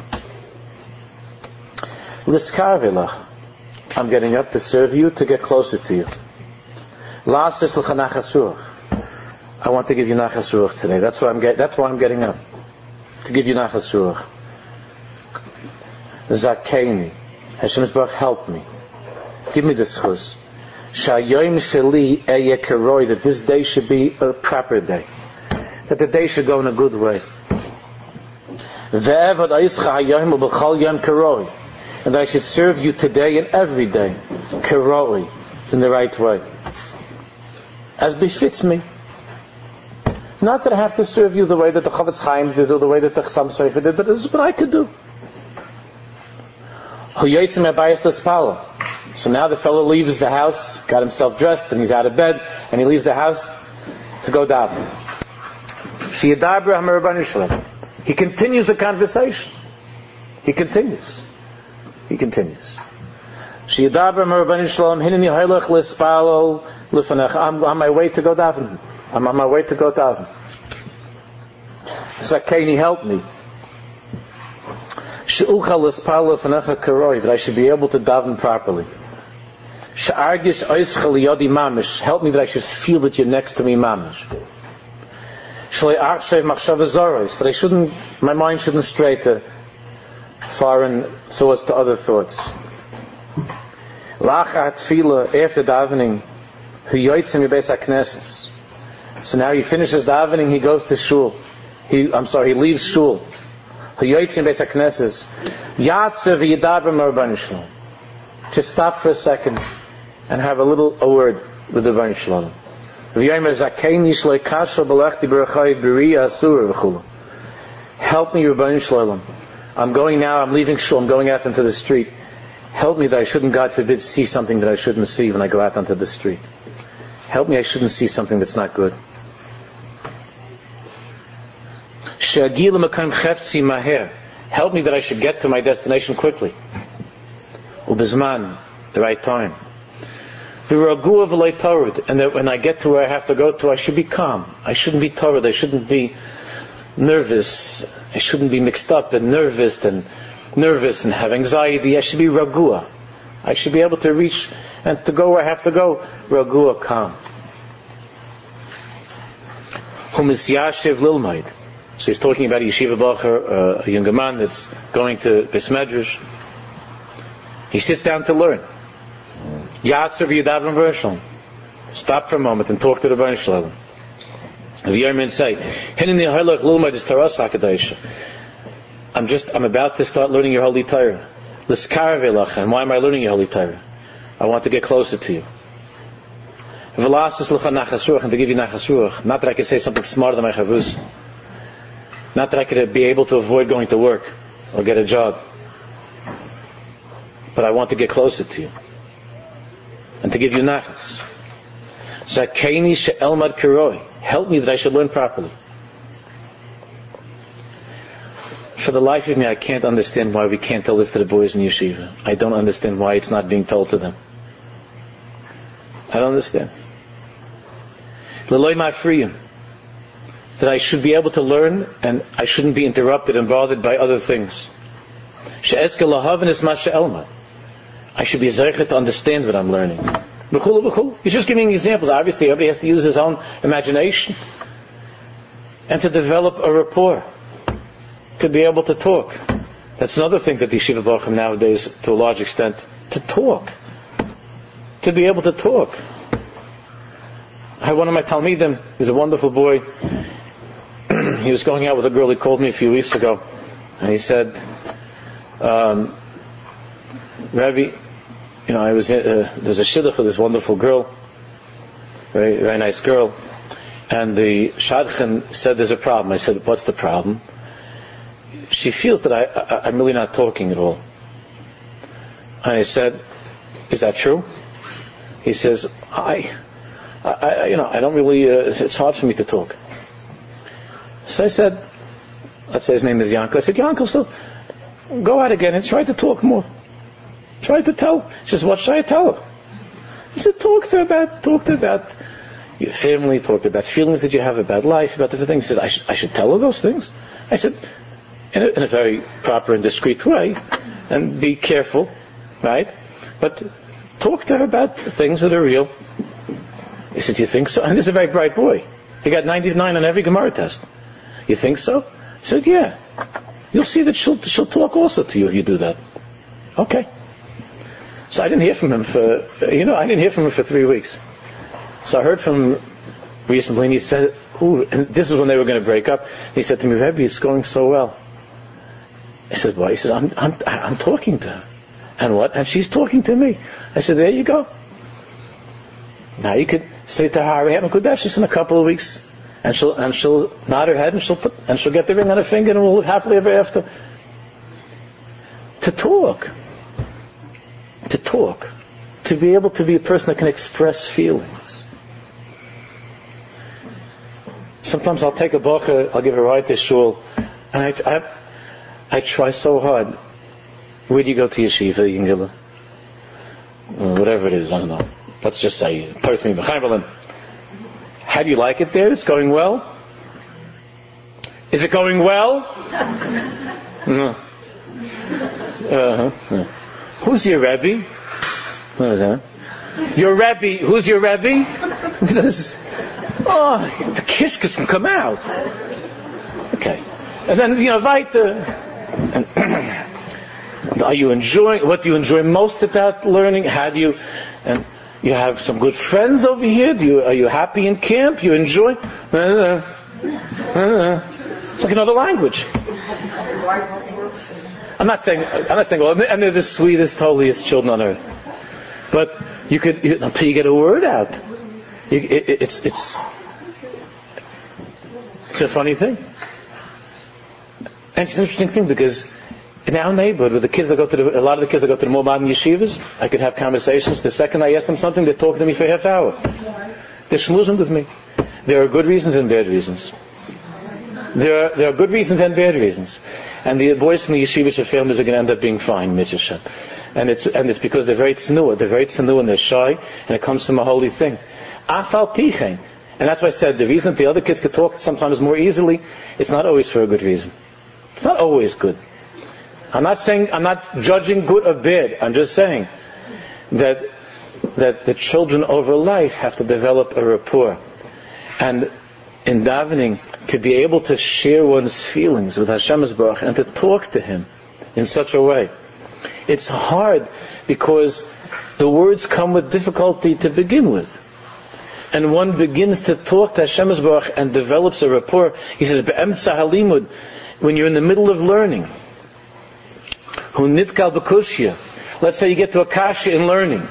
Liskar velach. I'm getting up to serve you, to get closer to you. La'asis l'cha nachas ruach. I want to give you nachas ruach today. That's why I'm get, That's why I'm getting up, to give you nachas ruach. Zakeini. Hashem Yisbarach, help me. Give me the schus. Sha'yoyim sheli eye keroi. That this day should be a proper day. That the day should go in a good way. Ve'evad ayischa hayoyim u'b'chol yom keroi. And I should serve you today and every day, keroi, in the right way, as befits me. Not that I have to serve you the way that the Chavetz Chaim did, or the way that the Chassam Sofer did, but this is what I could do. So now the fellow leaves the house, got himself dressed, and he's out of bed, and he leaves the house to go daven. He continues the conversation. He continues. He continues. I'm on my way to go daven. I'm on my way to go daven. Zakeni, help me. That I should be able to daven properly. Help me that I should feel that you're next to me, mamish. That I shouldn't, my mind shouldn't stray to foreign thoughts, to other thoughts. After davening, so now he finishes davening, he goes to shul. He, I'm sorry, he leaves shul. Just stop for a second and have a little a word with the Rebbeinu Shalom. Help me, Rebbeinu Shalom. I'm going now, I'm leaving shul, I'm going out into the street. Help me that I shouldn't, God forbid, see something that I shouldn't see when I go out onto the street. Help me I shouldn't see something that's not good. Help me that I should get to my destination quickly. Ubizman, the right time. And that when I get to where I have to go to, I should be calm. I shouldn't be torrid. I shouldn't be nervous. I shouldn't be mixed up and nervous and nervous and have anxiety. I should be ragua. I should be able to reach and to go where I have to go. Ragua, calm. Humisyashiv lilmaid. So he's talking about a yeshiva bacher, uh, a younger man that's going to Beis Medrash. He sits down to learn. Yatzer v'yadav v'rishon. Stop for a moment and talk to the Rebbeinu Shalom. The Yermin say, I'm just, I'm about to start learning your holy Torah. And why am I learning your holy Torah? I want to get closer to you. And to give you nachas ruach. Not that I could say something smarter than my chavuz. Not that I could be able to avoid going to work or get a job. But I want to get closer to you. And to give you nachas. Zakeni she'elmad kiroi. Help me that I should learn properly. For the life of me, I can't understand why we can't tell this to the boys in yeshiva. I don't understand why it's not being told to them. I don't understand. L'loi mafriyim. That I should be able to learn and I shouldn't be interrupted and bothered by other things. She'eske lahavin is masha elma. I should be zeichet to understand what I'm learning. B'chulu b'chulu. He's just giving examples. Obviously, everybody has to use his own imagination and to develop a rapport, to be able to talk. That's another thing that the Yeshiva Bochum nowadays, to a large extent, to talk. To be able to talk. I had one of my Talmidim, he's a wonderful boy. He was going out with a girl, he called me a few weeks ago, and he said, um, Rabbi, you know, I was in, uh, there's a shidduch with this wonderful girl, very, very nice girl, and the shadchan said there's a problem. I said, what's the problem? She feels that I, I, I'm really not talking at all. And I said, is that true? He says, I, I, you know, I don't really, uh, it's hard for me to talk. So I said, let's say his name is Yankel. I said, Yankel, so go out again and try to talk more. Try to tell. She says, what should I tell her? He said, talk to her about, talk to her about your family, talk about feelings that you have about life, about different things. He said, I should, I should tell her those things. I said, in a, in a very proper and discreet way, and be careful, right? But talk to her about things that are real. He said, you think so? And this is a very bright boy. He got ninety-nine on every Gemara test. You think so? I said, yeah. You'll see that she'll, she'll talk also to you if you do that. Okay. So I didn't hear from him for, you know, I didn't hear from him for three weeks. So I heard from him recently, and he said, ooh, and this is when they were going to break up. He said to me, Rebbe, it's going so well. I said, why? He said, I'm, I'm, I'm talking to her. And what? And she's talking to me. I said, there you go. Now you could say to her, Ariadne Kodesh, just in a couple of weeks, and she'll and she'll nod her head, and she'll put and she'll get the ring on her finger, and we'll live happily ever after. To talk, to talk, to be able to be a person that can express feelings. Sometimes I'll take a bacha, I'll give her a ride to shul, and I, I I try so hard. Where do you go to yeshiva, Yingila? Whatever it is, I don't know. Let's just say, how do you like it there? It's going well? Is it going well? No. Uh-huh. Who's your Rebbe? What is that? Your Rebbe. Who's your Rebbe? Oh, the kishkas can come out. Okay. And then, you know, weiter. And are you enjoying, what do you enjoy most about learning? How do you, and you have some good friends over here? Do you, are you happy in camp? You enjoy? Uh, uh, it's like another language. I'm not saying, I'm not saying, well, and they're the sweetest, holiest children on earth. But you could, you, until you get a word out, you, it, it's, it's, it's a funny thing. And it's an interesting thing because in our neighborhood, with the kids that go to the, a lot of the kids that go to the more modern yeshivas, I could have conversations. The second I ask them something, they talk to me for a half hour. They're schmoozing with me. There are good reasons and bad reasons. There are, there are good reasons and bad reasons. And the boys from the yeshivish families are going to end up being fine, mitzvah Shem. And it's, and it's because they're very tznuah, they're very tznuah and they're shy, and it comes from a holy thing. Afal pichen. And that's why I said, the reason that the other kids could talk sometimes more easily, it's not always for a good reason. It's not always good. I'm not saying, I'm not judging good or bad. I'm just saying that that the children over life have to develop a rapport. And in davening, to be able to share one's feelings with Hashem Yisbarach and to talk to Him in such a way. It's hard because the words come with difficulty to begin with. And one begins to talk to Hashem Yisbarach and develops a rapport. He says, Be'emtza halimud, when you're in the middle of learning, Hu nitkal b'kushya. Let's say you get to a kasha in learning.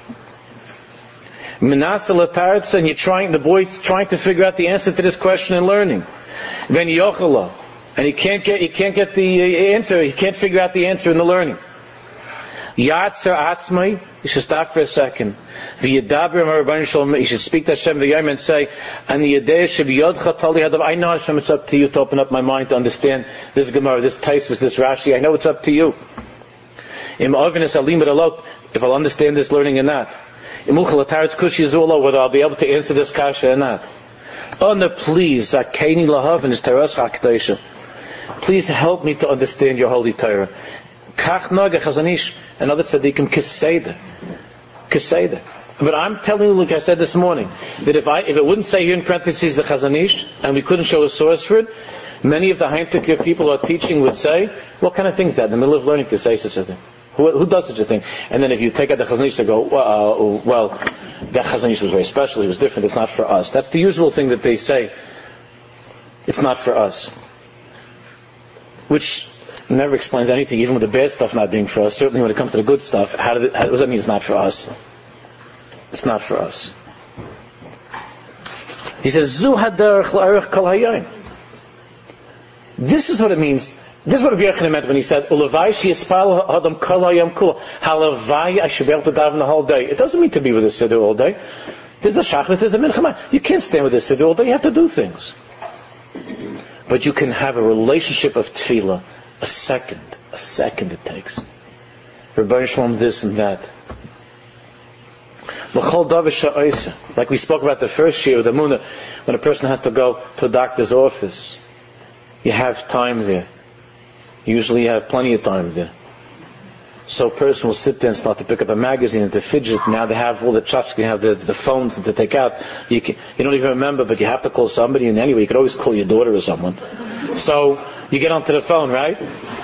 Menasa l'taretz, and you're trying, the boy's trying to figure out the answer to this question in learning. Then yochala, and he can't get, he can't get the answer, he can't figure out the answer in the learning. Yatzer Atzmai, you should stop for a second. V'yadaber Rabban Shalom, you should speak to Hashem v'yayim and say, and the Yadeh should be Yodcha Tali Hadav. I know Hashem, it's up to you to open up my mind to understand this Gemara, this Taisus, this Rashi. I know it's up to you. Im Ovenes Alim Alot, if I'll understand this learning or not. Im Uchal Ataretz Kushi Zula, whether I'll be able to answer this kasha or not. Honor, please, Zakeni Lahav and his Teras HaKadosh. Please help me to understand your holy Torah. Kach Naga Chazanish, another tzaddikim Keseda. Keseda. But I'm telling you, like I said this morning, that if I if it wouldn't say here in parentheses the Chazanish, and we couldn't show a source for it, many of the Heintiker people who are teaching would say, what kind of thing is that in the middle of learning to say such a thing? Who, who does such a thing? And then if you take out the Chazanish, they go, well, uh, well, that Chazanish was very special, he was different, it's not for us. That's the usual thing that they say. It's not for us. Which never explains anything, even with the bad stuff not being for us. Certainly when it comes to the good stuff, how, did it, how does that mean it's not for us? It's not for us. He says, Zu haderech la'arech kol hayom. This is what it means. This is what Rabbi Yochanan meant when he said, Ulavai sheyispal hadam kol hayom kula. Halavai, I should be able to daven the whole day. It doesn't mean to be with a siddur all day. There's a shachrit, there's a mincha. You can't stand with a siddur all day. You have to do things. But you can have a relationship of tefillah. A second. A second it takes. Rabbi Shalom this and that. Like we spoke about the first year of the Munah, when a person has to go to a doctor's office, you have time there. Usually you have plenty of time there. So a person will sit there and start to pick up a magazine and to fidget. Now they have all the tchotchkes, you have the, the phones to take out. You, can, you don't even remember, but you have to call somebody. And anyway, you could always call your daughter or someone. So you get onto the phone, right?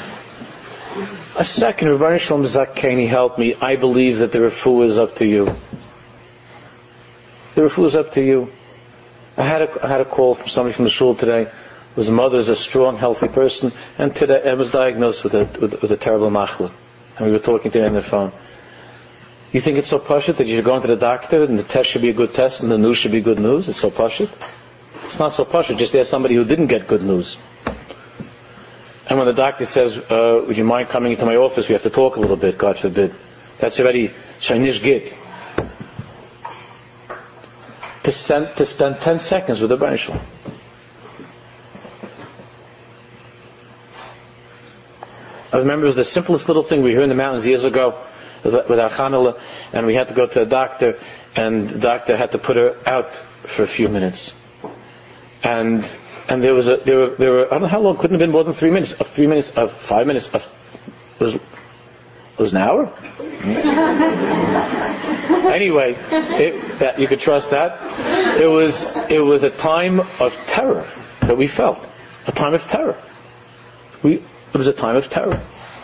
A second, Rabbi Shalom Zakeni helped me. I believe that the refuah is up to you. The refuah is up to you. I had a, I had a call from somebody from the shul today. His mother is a strong, healthy person, and today I was diagnosed with a with, with a terrible machla. And we were talking to him on the phone. You think it's so pashut that you're going to the doctor and the test should be a good test and the news should be good news? It's so pashut? It's not so pashut. Just ask somebody who didn't get good news. And when the doctor says, uh, would you mind coming into my office? We have to talk a little bit, God forbid. That's already shaynish git. To, send, to spend ten seconds with the Rebbeinu Shalom. I remember it was the simplest little thing we heard in the mountains years ago with our Chanula, and we had to go to a doctor, and the doctor had to put her out for a few minutes. And and there was a there were there were I don't know how long, couldn't have been more than three minutes, of three minutes, of five minutes, of it was it was an hour. Anyway, it, that you could trust that. It was it was a time of terror that we felt, a time of terror. We. It was a time of terror.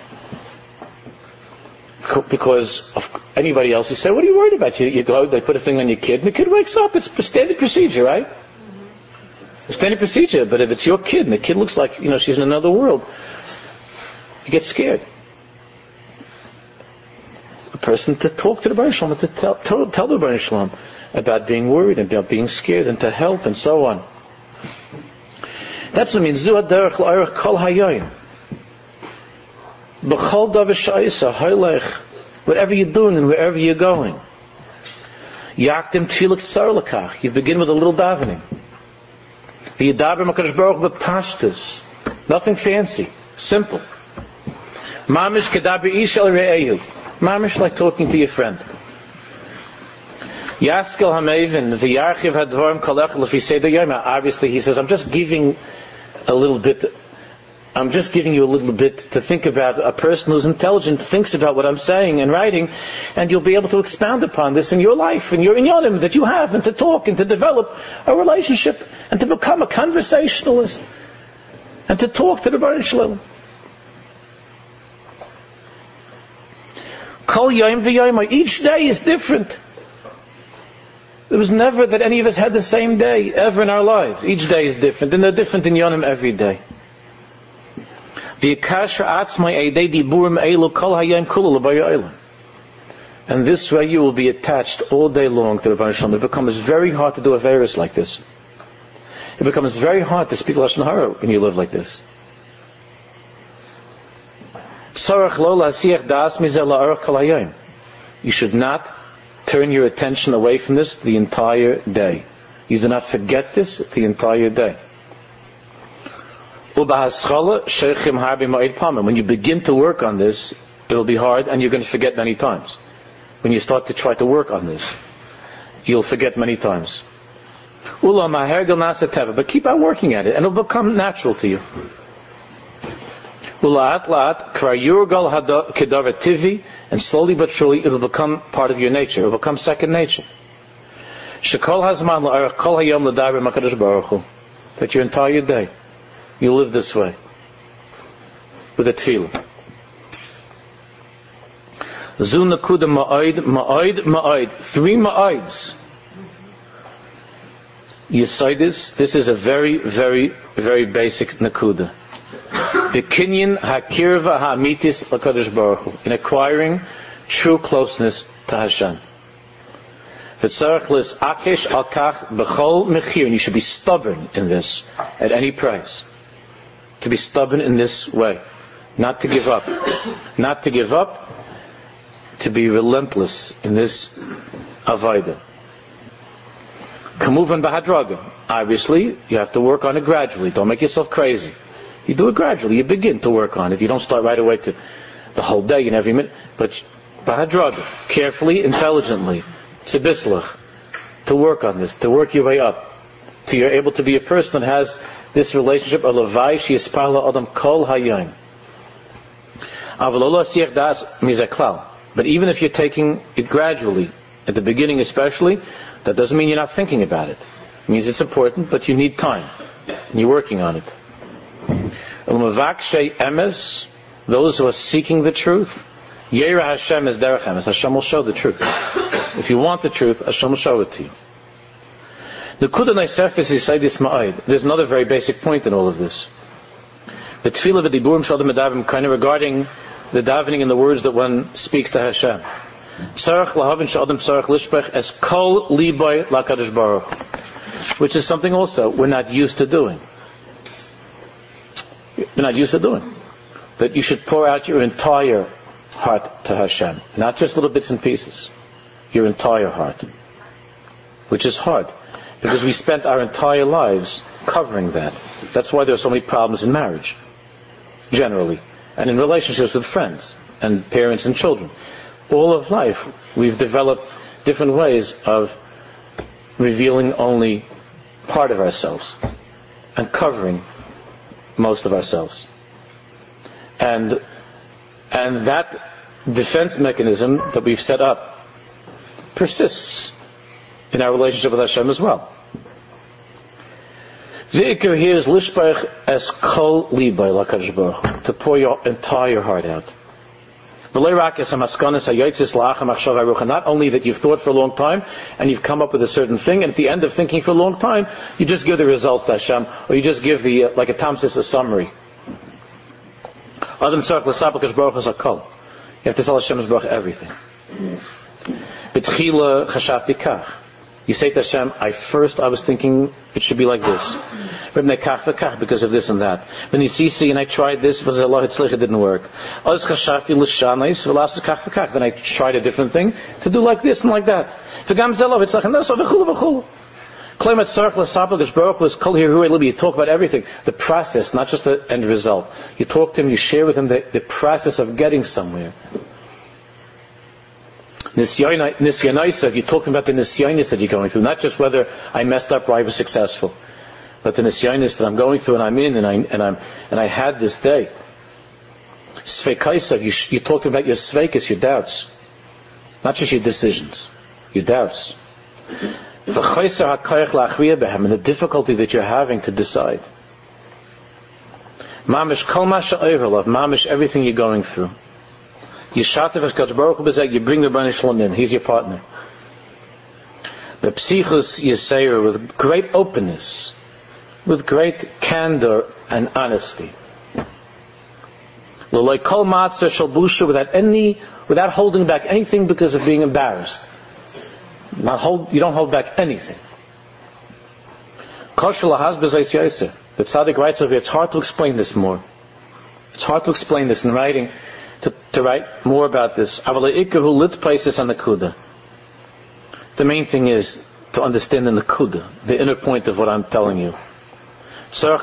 Because of anybody else, you say, what are you worried about? You, you go, they put a thing on your kid, and the kid wakes up. It's a standard procedure, right? A standard procedure. But if it's your kid, and the kid looks like, you know, she's in another world, you get scared. A person to talk to the Rebbeinu Shalom, to tell, tell, tell the Rebbeinu Shalom about being worried, and about being scared, and to help, and so on. That's what it means. Zu haderech la'arech kol hayom. Whatever you're doing and wherever you're going, you begin with a little davening. Nothing fancy, simple. Mamish like talking to your friend. Obviously, he says, I'm just giving a little bit. I'm just giving you a little bit to think about. A person who's intelligent thinks about what I'm saying and writing, and you'll be able to expound upon this in your life, in your inyanim that you have, and to talk and to develop a relationship and to become a conversationalist and to talk to the Rebbeinu Shalom. Kol yom v'yom, each day is different. There was never that any of us had the same day ever in our lives. Each day is different, and they're different in Yonim every day. And this way you will be attached all day long to the Rebbeinu Shalom. It becomes very hard to do a virus like this. It becomes very hard to speak Lashon Hara when you live like this. You should not turn your attention away from this the entire day. You do not forget this the entire day. When you begin to work on this, it'll be hard and you're going to forget many times. When you start to try to work on this, you'll forget many times. But keep on working at it and it'll become natural to you. And slowly but surely it will become part of your nature. It will become second nature. That your entire day you live this way with a tefillah. Zu nakuda ma'id, ma'id, ma'id. Three ma'ids. You say this, this is a very, very, very basic nakuda. Bekinyan hakirva ha'amitis l'kadosh baruch hu. In acquiring true closeness to Hashem. V'tzarech l'sakesh al kach b'chol mechir. And you should be stubborn in this at any price. To be stubborn in this way. Not to give up. Not to give up. To be relentless in this avodah. Kamuvan b'hadraga. Obviously, you have to work on it gradually. Don't make yourself crazy. You do it gradually. You begin to work on it. You don't start right away to the whole day and every minute. But b'hadraga. Carefully, intelligently. Tzibislach. To work on this. To work your way up. Till you're able to be a person that has this relationship. Alavai sheyispala adam kol hayom. Avalolo siach das mizaklal. But even if you're taking it gradually, at the beginning especially, that doesn't mean you're not thinking about it. It means it's important, but you need time. And you're working on it. Those who are seeking the truth, Yera Hashem is derech emes. Hashem will show the truth. If you want the truth, Hashem will show it to you. The Kudanai surface is this ma'id. There's another very basic point in all of this. The tefillah v'diburim shalom medavim kind of regarding the davening and the words that one speaks to Hashem. Tzarech lahavin sh'adam tzarech lishpech es kol liboy lakadosh baruch, which is something also we're not used to doing. We're not used to doing. That you should pour out your entire heart to Hashem, not just little bits and pieces. Your entire heart, which is hard because we spent our entire lives covering that. That's why there are so many problems in marriage, generally. And in relationships with friends and parents and children. All of life, we've developed different ways of revealing only part of ourselves and covering most of ourselves. And, and that defense mechanism that we've set up persists in our relationship with Hashem as well. The ikar here is lishpach es kol libay lakadosh baruch hu, to pour your entire heart out. Not only that you've thought for a long time and you've come up with a certain thing, and at the end of thinking for a long time, you just give the results to Hashem, or you just give the, uh, like a Tamsis, a summary. You have to tell Hashem Baruch everything. You say to Hashem, I first I was thinking it should be like this. Because of this and that. Then you see, see, and I tried this, but it didn't work. Then I tried a different thing to do like this and like that. You talk about everything, the process, not just the end result. You talk to him, you share with him the, the process of getting somewhere. Nisyonaisa, if you talk about the nisyonis that you're going through, not just whether I messed up or I was successful, but the nisyonis that I'm going through and I'm in and I and I'm and I had this day. Sveikaisa, you, you talked about your sveikas, your doubts, not just your decisions, your doubts. And the difficulty that you're having to decide. Mamish kol masha overlove, mamish everything you're going through. You bring the Rebbeinu Shalom in. He's your partner. The psichus yiseir, with great openness, with great candor and honesty. Without any, without holding back anything because of being embarrassed. Not hold, you don't hold back anything. The tzaddik writes over here, it's hard to explain this more. It's hard to explain this in writing. to, to write more about this. The main thing is to understand the Nakuda, the inner point of what I'm telling you. You have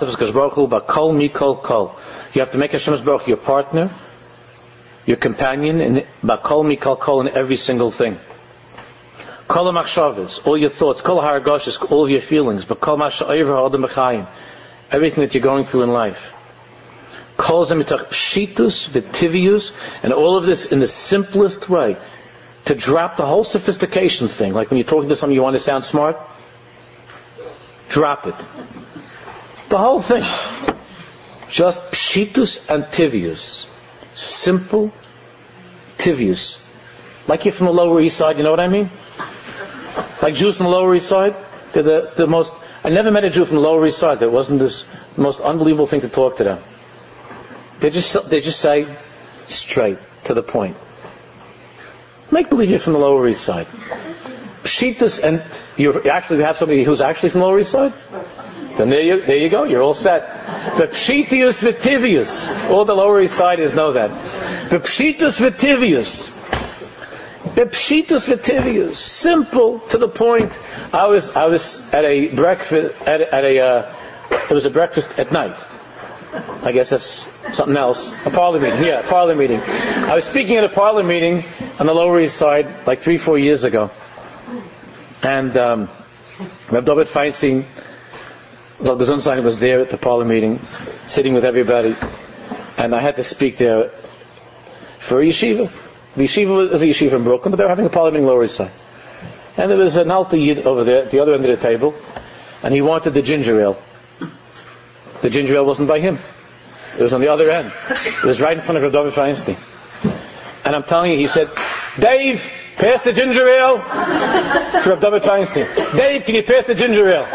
to make Hashem Baruch your partner, your companion, in bakol mikol kol in every single thing. Kol machshavos, all your thoughts, kol haragoshes, all of your feelings, bakol masha'ayver adam b'chayim, everything that you're going through in life. Kol zemitach pshitus v'tivius, and all of this in the simplest way, to drop the whole sophistication thing. Like when you're talking to someone, you want to sound smart, drop it. The whole thing. Just pshitus and tivius. Simple tivius. Like you're from the Lower East Side, you know what I mean? Like Jews from the Lower East Side, they're the, the most, I never met a Jew from the Lower East Side that wasn't this most unbelievable thing to talk to them. They just, they just say straight, to the point. Make believe you're from the Lower East Side. Pshitus, and you actually have somebody who's actually from the Lower East Side? Then there you, there you go, you're all set. The Pshitius v'tivius. All the Lower East Siders know that. The Pshitus v'tivius. The Pshitus v'tivius. Simple, to the point. I was, I was at a breakfast, at a, at a uh, it was a breakfast at night. I guess that's something else. A parlor meeting, yeah, a parlor meeting. I was speaking at a parlor meeting on the Lower East Side like three, four years ago. And um, Reb David Feinstein, Zal Gesundsein, was there at the parlor meeting, sitting with everybody. And I had to speak there for a yeshiva. The yeshiva was a yeshiva in Brooklyn, but they were having a parlor meeting in Lower East Side. And there was an Alta Yid over there at the other end of the table, and he wanted the ginger ale. The ginger ale wasn't by him. It was on the other end. It was right in front of Reb David Feinstein. And I'm telling you, he said, Dave, pass the ginger ale to Reb David Feinstein. Dave, can you pass the ginger ale?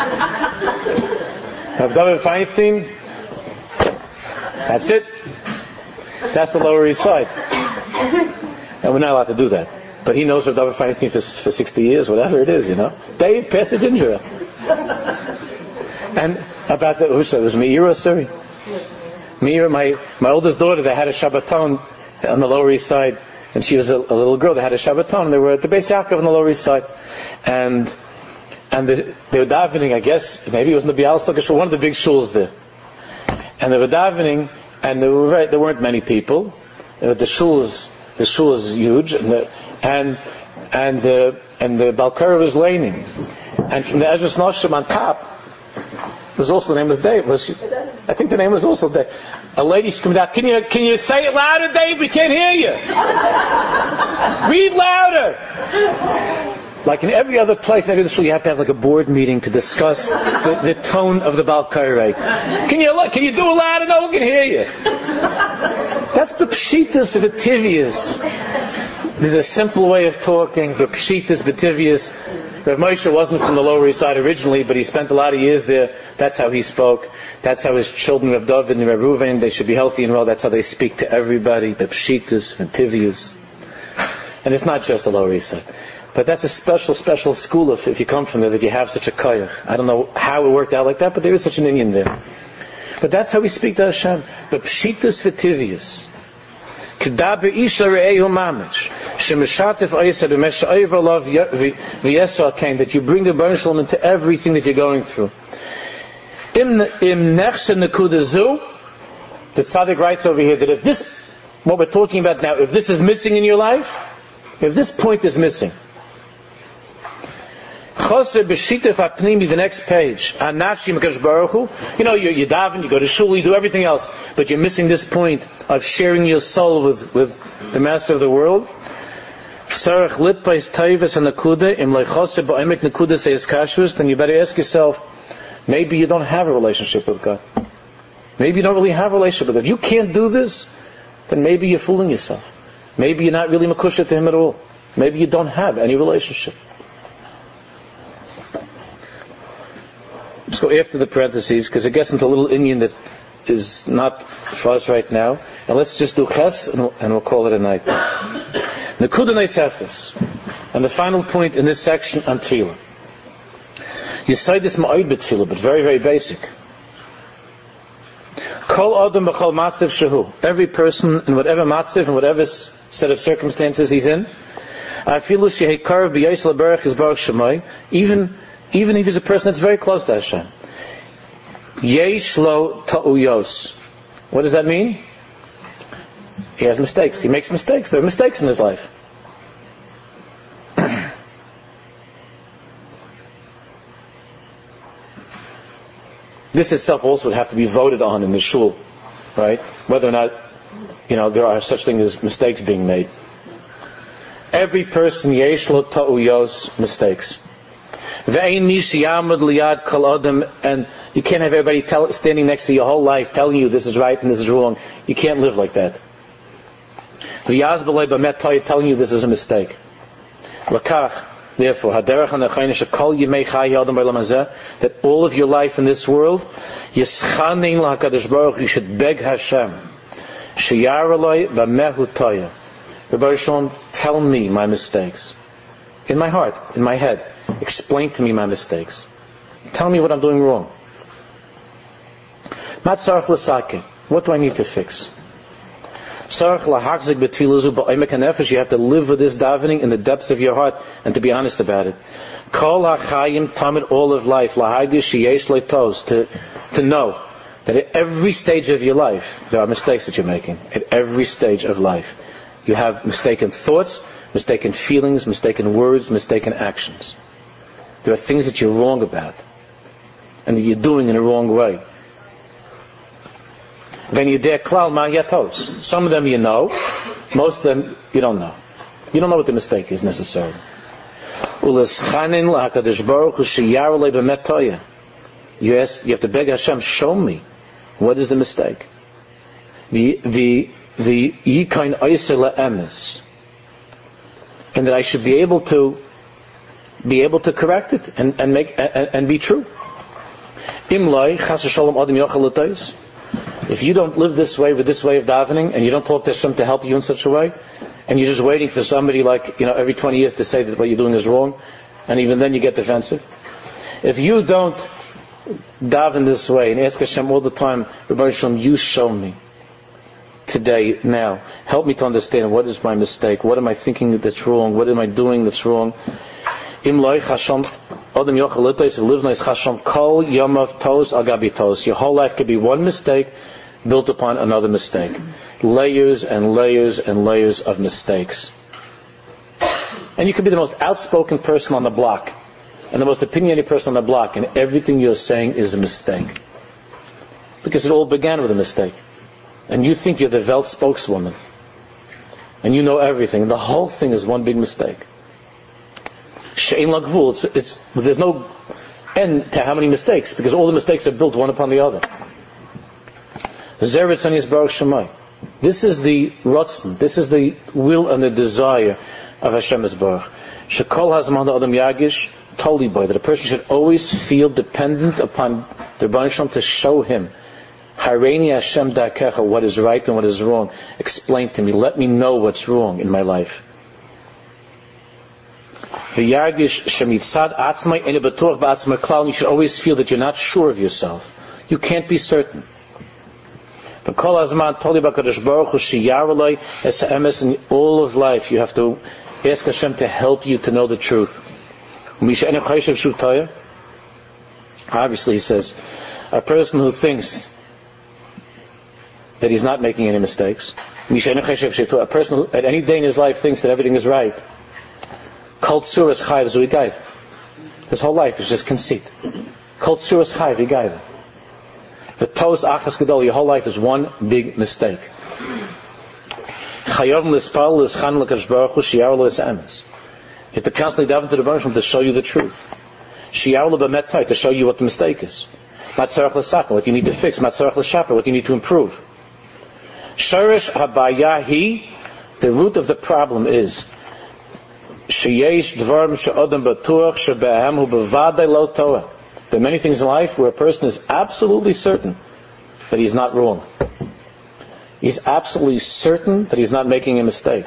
Reb David Feinstein, that's it. That's the Lower East Side. And we're not allowed to do that. But he knows Reb David Feinstein for, for sixty years, whatever it is, you know. Dave, pass the ginger ale. And about the, who said it was Meira, sorry. Meira, my, my oldest daughter, they had a Shabbaton on the Lower East Side. And she was a, a little girl. They had a Shabbaton, and they were at the Beis Yaakov on the Lower East Side, and and the, they were davening. I guess maybe it was in the Bialystok shul, one of the big shuls there. And they were davening, and there were very, there weren't many people. Uh, the shul is the shul is huge, and the, and and the and the Balkara was laning, and from the Ezras Noshim on top was also the name was Dave. Was she, I think the name was also Dave. A lady screamed out, "Can you can you say it louder, Dave? We can't hear you. Read louder." Like in every other place, in every other shul, you have to have like a board meeting to discuss the, the tone of the Balkara. Can you can you do it louder? No one can hear you. That's the pshitas of the tivias. There's a simple way of talking. The pshitas betivias. Rav Moshe wasn't from the Lower East Side originally, but he spent a lot of years there. That's how he spoke. That's how his children, Rav David and Rav Ruvain, they should be healthy and well. That's how they speak to everybody. The pshitas and tivias. And it's not just the Lower East Side. But that's a special, special school if, if you come from there, that you have such a koyach. I don't know how it worked out like that, but there is such an Indian there. But that's how we speak to Hashem. The pshitas v'tivius. K'daber isha re'ehu mamish. Shemeshatif oysa b'mesha'ayv alav v'yesa kain. That you bring the Baruch Shalom into everything that you're going through. Im im nechse nekuda zu. The tzaddik writes over here that if this, what we're talking about now, if this is missing in your life, if this point is missing, Choser b'shitef ha'pnimi, the next page. Anafshi mekadosh baruch hu. You know, you, you daven, you go to shul, you do everything else, but you're missing this point of sharing your soul with, with the Master of the world. Sarach litpais taivas and nakuda im leichoser ba'emek nakuda says kashrus. Then you better ask yourself, maybe you don't have a relationship with God. Maybe you don't really have a relationship with God. If you can't do this, then maybe you're fooling yourself. Maybe you're not really makusha to Him at all. Maybe you don't have any relationship. Let's go after the parentheses, because it gets into a little Indian that is not for us right now. And let's just do ches, and we'll, and we'll call it a night. Nekuda Neisefes. And the final point in this section on Tefillah. You say this ma'od b'Tefillah, but very, very basic. Kol adam b'chol matziv shehu. Every person in whatever matziv, in whatever set of circumstances he's in, afilu shehekarav b'yosel berach is baruch shemai. Even even if he's a person that's very close to Hashem. Yesh lo ta'uyos. What does that mean? He has mistakes. He makes mistakes. There are mistakes in his life. This itself also would have to be voted on in the shul, right? Whether or not, you know, there are such things as mistakes being made. Every person, yesh lo ta'uyos, mistakes. Ve'ein mi sheyamud liyad kol adam, and you can't have everybody tell, standing next to you your whole life telling you this is right and this is wrong. You can't live like that. V'yaz b'lei b'met ta'yah, telling you this is a mistake. L'kach, therefore, haderech hanachayne shekol yimei chai adam b'olam hazeh, that all of your life in this world, yischanein l'hakadosh baruch, you should beg Hashem, sheyar aloi b'mehu ta'yah. Rebbe Shalom, tell me my mistakes. In my heart, in my head. Explain to me my mistakes. Tell me what I'm doing wrong. Mat tzarich l'sakeh. What do I need to fix? Tzarich lahachzik b'tfilazu ba'omek hanefesh. You have to live with this davening in the depths of your heart and to be honest about it. Kol hachayim tamid, all of life, lahagish sheyesh leitos, to to know that at every stage of your life there are mistakes that you're making. At every stage of life, you have mistaken thoughts, mistaken feelings, mistaken words, mistaken actions. There are things that you're wrong about and that you're doing in a wrong way. Then you dare klal ma yatos. Some of them you know, most of them you don't know. You don't know what the mistake is necessarily. Ulaschanin lahakadosh baruch hu sheyar alei b'met ta'yah. Yes, you have to beg Hashem, show me what is the mistake. The the the yikain oisel emes, and that I should be able to be able to correct it and, and make and, and be true. Imlai chas v'sholom adam yochel l'tois. If you don't live this way with this way of davening, and you don't talk to Hashem to help you in such a way, and you're just waiting for somebody like, you know, every twenty years to say that what you're doing is wrong, and even then you get defensive. If you don't daven this way and ask Hashem all the time, Rebbe Shalom, you show me today, now, help me to understand what is my mistake, what am I thinking that's wrong, what am I doing that's wrong. Im loy chasham adam yochel l'tois live nice chasham kol yomav tos agabi tos. Your whole life could be one mistake built upon another mistake, layers and layers and layers of mistakes. And you could be the most outspoken person on the block and the most opinionated person on the block, and everything you're saying is a mistake because it all began with a mistake. And you think you're the Welt spokeswoman and you know everything, and the whole thing is one big mistake. She'ein lagvul, it's, it's, there's no end to how many mistakes, because all the mistakes are built one upon the other. Zeritzani is baruch shemai. This is the rotzen, this is the will and the desire of Hashem Yisbarach. Shekol hazman adam yagish totally by that a person should always feel dependent upon the Rebbeinu Shalom to show him, Hareini Hashem dakecha, what is right and what is wrong. Explain to me, let me know what's wrong in my life. You should always feel that you're not sure of yourself. You can't be certain. In all of life, you have to ask Hashem to help you to know the truth. Obviously, he says, a person who thinks that he's not making any mistakes, a person who at any day in his life thinks that everything is right, Kol tzuras chayv zuigayv. His whole life is just conceit. Kol tzuras chayv igayv. The tos achas gadol, your whole life is one big mistake. Chayov l'spal l'schan l'kadosh baruch hu sheyar lo emes. You have to constantly daven to the Rebbe to show you the truth. Sheyar lo b'met ta'yah, to show you what the mistake is. Mat tzarich l'sakeh, what you need to fix. Mat tzarich l'shaper, what you need to improve. Shorish habaya hi, the root of the problem is there are many things in life where a person is absolutely certain that he's not wrong. He's absolutely certain that he's not making a mistake.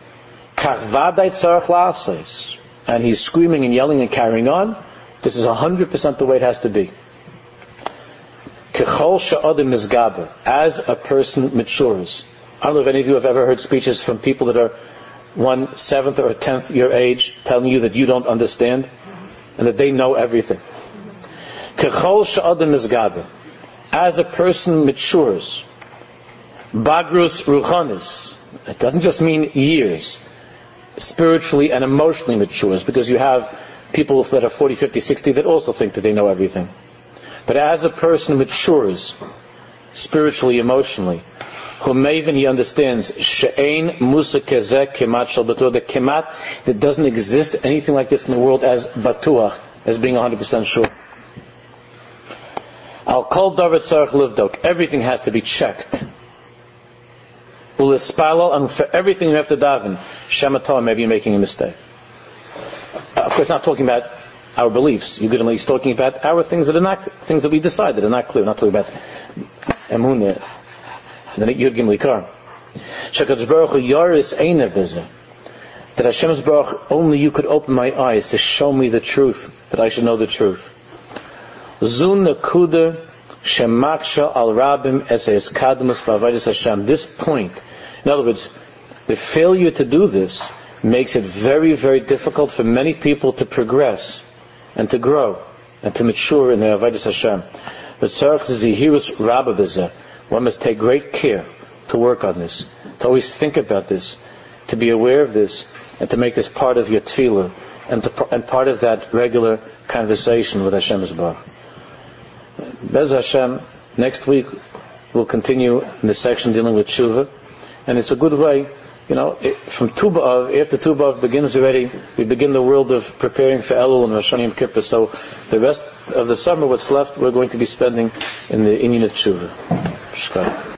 And he's screaming and yelling and carrying on. This is one hundred percent the way it has to be. Kechol she'adam misgaber, as a person matures. I don't know if any of you have ever heard speeches from people that are one seventh or tenth year age telling you that you don't understand and that they know everything. Kechol she'adam misgaber, as a person matures. Bagrus ruchanis, it doesn't just mean years, spiritually and emotionally matures, because you have people that are forty, fifty, sixty that also think that they know everything. But as a person matures spiritually, emotionally, Humayvin, he understands she'ein musa kezeh kemat shel batuach, the kemat, that doesn't exist anything like this in the world as batuach, as being one hundred percent sure. Al kol davar tzarich livdok, everything has to be checked. Ulispalal, and for everything you have to daven. Shema Torah, maybe you're making a mistake. Of course, not talking about our beliefs. You're going to he's talking about our things that are not things that we decide that are not clear. Not talking about emunah. Then Yud Gimel Ikar. Shekadosh Baruch Hu Yaris Einev Bezeh. That Hashem's Baruch, only you could open my eyes to show me the truth, that I should know the truth. Zun Nakuda Shemaksha Al Rabim Es Eskadamus Ba'Avodas Hashem. This point, in other words, the failure to do this makes it very, very difficult for many people to progress and to grow and to mature in their Avodas Hashem. But Tzarech Zihirus Rabba Bezeh. One must take great care to work on this, to always think about this, to be aware of this, and to make this part of your tefillah, and, to, and part of that regular conversation with Hashem Yisbarach. Bez Hashem, next week we'll continue in the section dealing with Tshuva, and it's a good way, you know, it, from Tu B'Av, after Tu B'Av begins already, we begin the world of preparing for Elul and Rosh Hashanah Yom Kippur, so the rest of the summer, what's left, we're going to be spending in the Inyan of Tshuva.